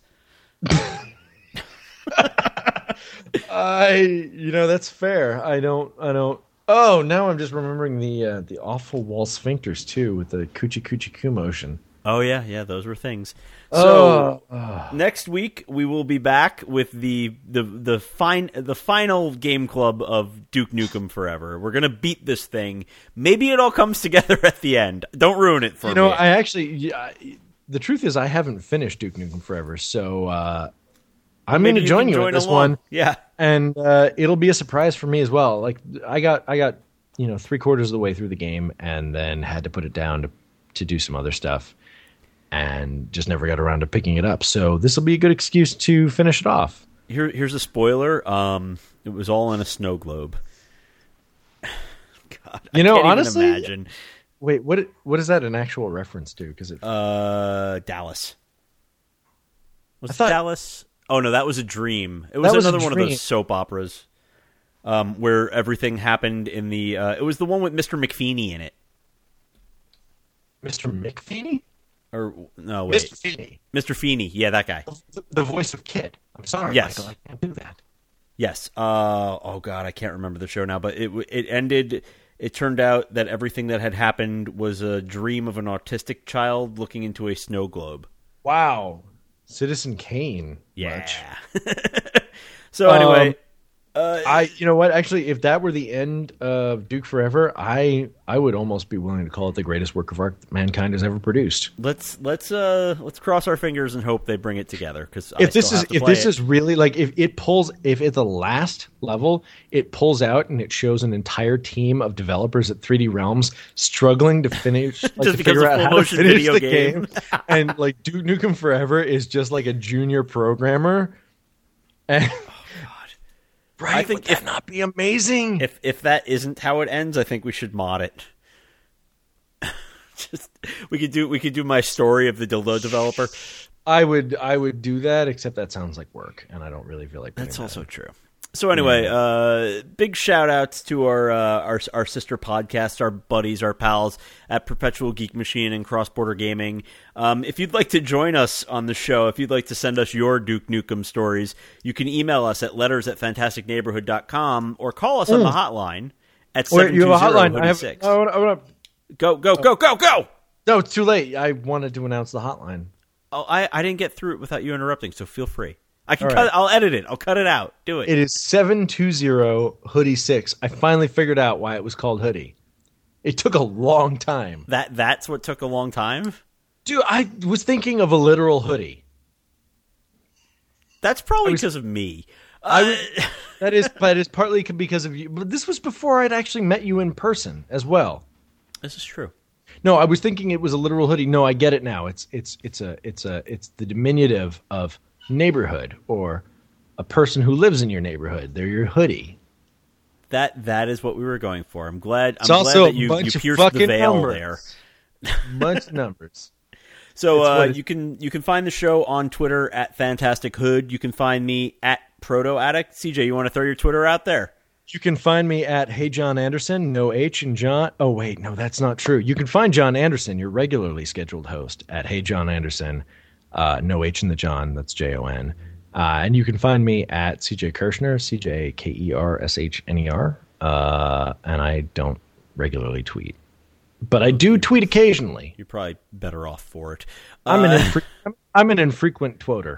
I, you know, that's fair. I don't, I don't. Oh, now I'm just remembering the uh, the awful wall sphincters too, with the coochie coochie coo motion. Oh yeah, yeah, those were things. So Oh, next week we will be back with the the the fine the final game club of Duke Nukem Forever. We're gonna beat this thing. Maybe it all comes together at the end. Don't ruin it for you know, me. I actually, yeah, I- the truth is, I haven't finished Duke Nukem Forever, so uh, I'm Maybe going to you join can you join in this along. one, Yeah. and uh, it'll be a surprise for me as well. Like I got, I got, you know, three quarters of the way through the game, and then had to put it down to to do some other stuff, and just never got around to picking it up. So this will be a good excuse to finish it off. Here, here's a spoiler. Um, it was all in a snow globe. God, You I know, can't honestly- even imagine. Wait, what? What is that an actual reference to? Because it. Uh, Dallas. Was I thought- it Dallas? Oh no, that was a dream. It was, That was a another one of dream. those soap operas, um, where everything happened in the. Uh, it was the one with Mister McFeeny in it, Mister McFeeny? or no, wait, Mister Feeney. Mister Feeney. Yeah, that guy. The, the voice of Kid. I'm sorry, Yes. Michael. I can't do that. Yes. Uh, oh God, I can't remember the show now, but it it ended. It turned out that everything that had happened was a dream of an autistic child looking into a snow globe. Wow. Citizen Kane. Yeah. Much. So anyway, Um, uh, I, you know what? Actually, if that were the end of Duke Forever, I, I would almost be willing to call it the greatest work of art that mankind has ever produced. let's let's uh let's cross our fingers and hope they bring it together. Because If this is, if this is really like, if it pulls, if at the last level it pulls out and it shows an entire team of developers at three D Realms struggling to finish, like, Just to because figure of out how to full-motion finish video the game. game, and like Duke Nukem Forever is just like a junior programmer. And, right? I think would that if- not be amazing? if if that isn't how it ends, I think we should mod it. Just we could do we could do my story of the dildo developer. I would I would do that, except that sounds like work, and I don't really feel like doing That's that. also true. So anyway, uh, big shout outs to our, uh, our our sister podcasts, our buddies, our pals at Perpetual Geek Machine and Cross Border Gaming. Um, if you'd like to join us on the show, if you'd like to send us your Duke Nukem stories, you can email us at letters at fantastic neighborhood dot com or call us on the hotline at Wait, seven you two have a zero hotline? I have. six. I wanna, I wanna, Go go go go go! no, it's too late. I wanted to announce the hotline. Oh, I I didn't get through it without you interrupting, so feel free. I can All cut. right. I'll edit it. I'll cut it out. Do it. It is seven two zero hoodie six. I finally figured out why it was called hoodie. It took a long time. That that's what took a long time. Dude, I was thinking of a literal hoodie. That's probably was- because of me. I Uh, was, that is, but it's partly because of you. But this was before I'd actually met you in person as well. This is true. No, I was thinking it was a literal hoodie. No, I get it now. It's it's it's a it's a it's the diminutive of neighborhood, or a person who lives in your neighborhood. They're your hoodie. That that is what we were going for. I'm glad. It's I'm also glad a that you, bunch you of pierced the fucking veil numbers. there. Bunch of numbers. So It's uh, what it- you can you can find the show on Twitter at Fantastic Hood. You can find me at Proto Addict. C J, you want to throw your Twitter out there? You can find me at Hey John Anderson, no H and John. Oh wait, no, that's not true. You can find John Anderson, your regularly scheduled host, at Hey John Anderson, uh, no H in the John. That's J O N. Uh, and you can find me at C J Kirshner, C J K E R S H N E R. Uh, and I don't regularly tweet, but I do tweet occasionally. You're probably better off for it. I'm Uh, an infre- I'm, I'm an infrequent twoter.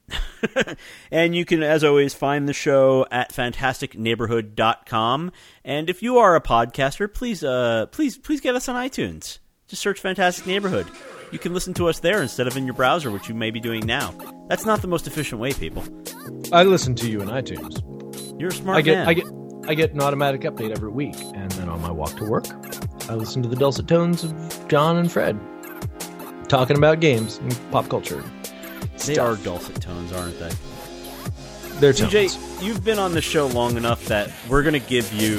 And you can, as always, find the show at fantastic neighborhood dot com. And if you are a podcaster, please, uh, please, please get us on iTunes. Just search Fantastic Neighborhood. You can listen to us there instead of in your browser, which you may be doing now. That's not the most efficient way, people. I listen to you in iTunes. You're a smart I get man. I get I get an automatic update every week, and then on my walk to work, I listen to the dulcet tones of John and Fred talking about games and pop culture. They are dulcet tones, aren't they? They're C J, tones. you've been on the show long enough that we're going to give you...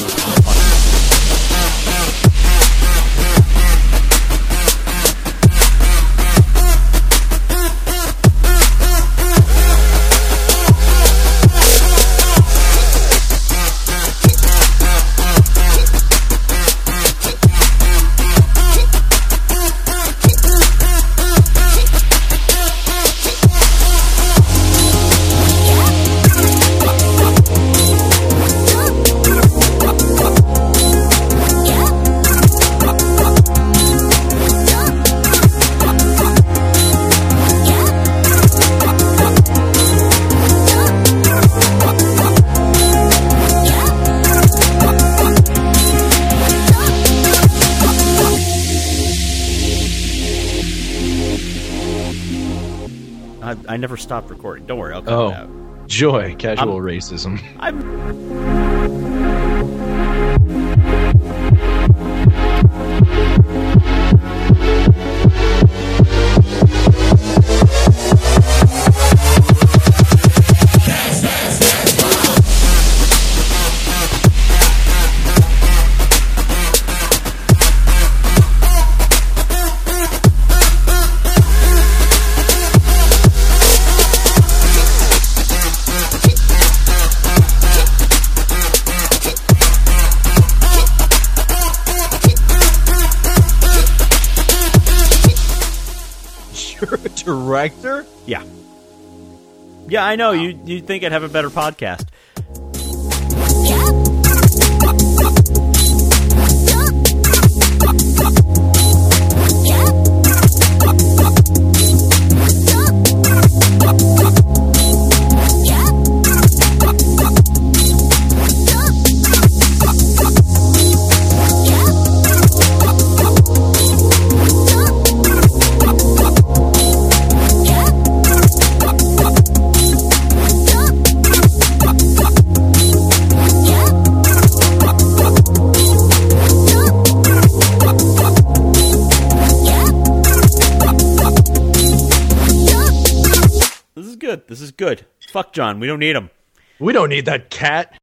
I, I never stopped recording. Don't worry, I'll cut Oh. it out. Joy, casual I'm- racism. I'm. You're a director? Yeah. Yeah, I know. You you think I'd have a better podcast. This is good. This is good. Fuck John. We don't need him. We don't need that cat.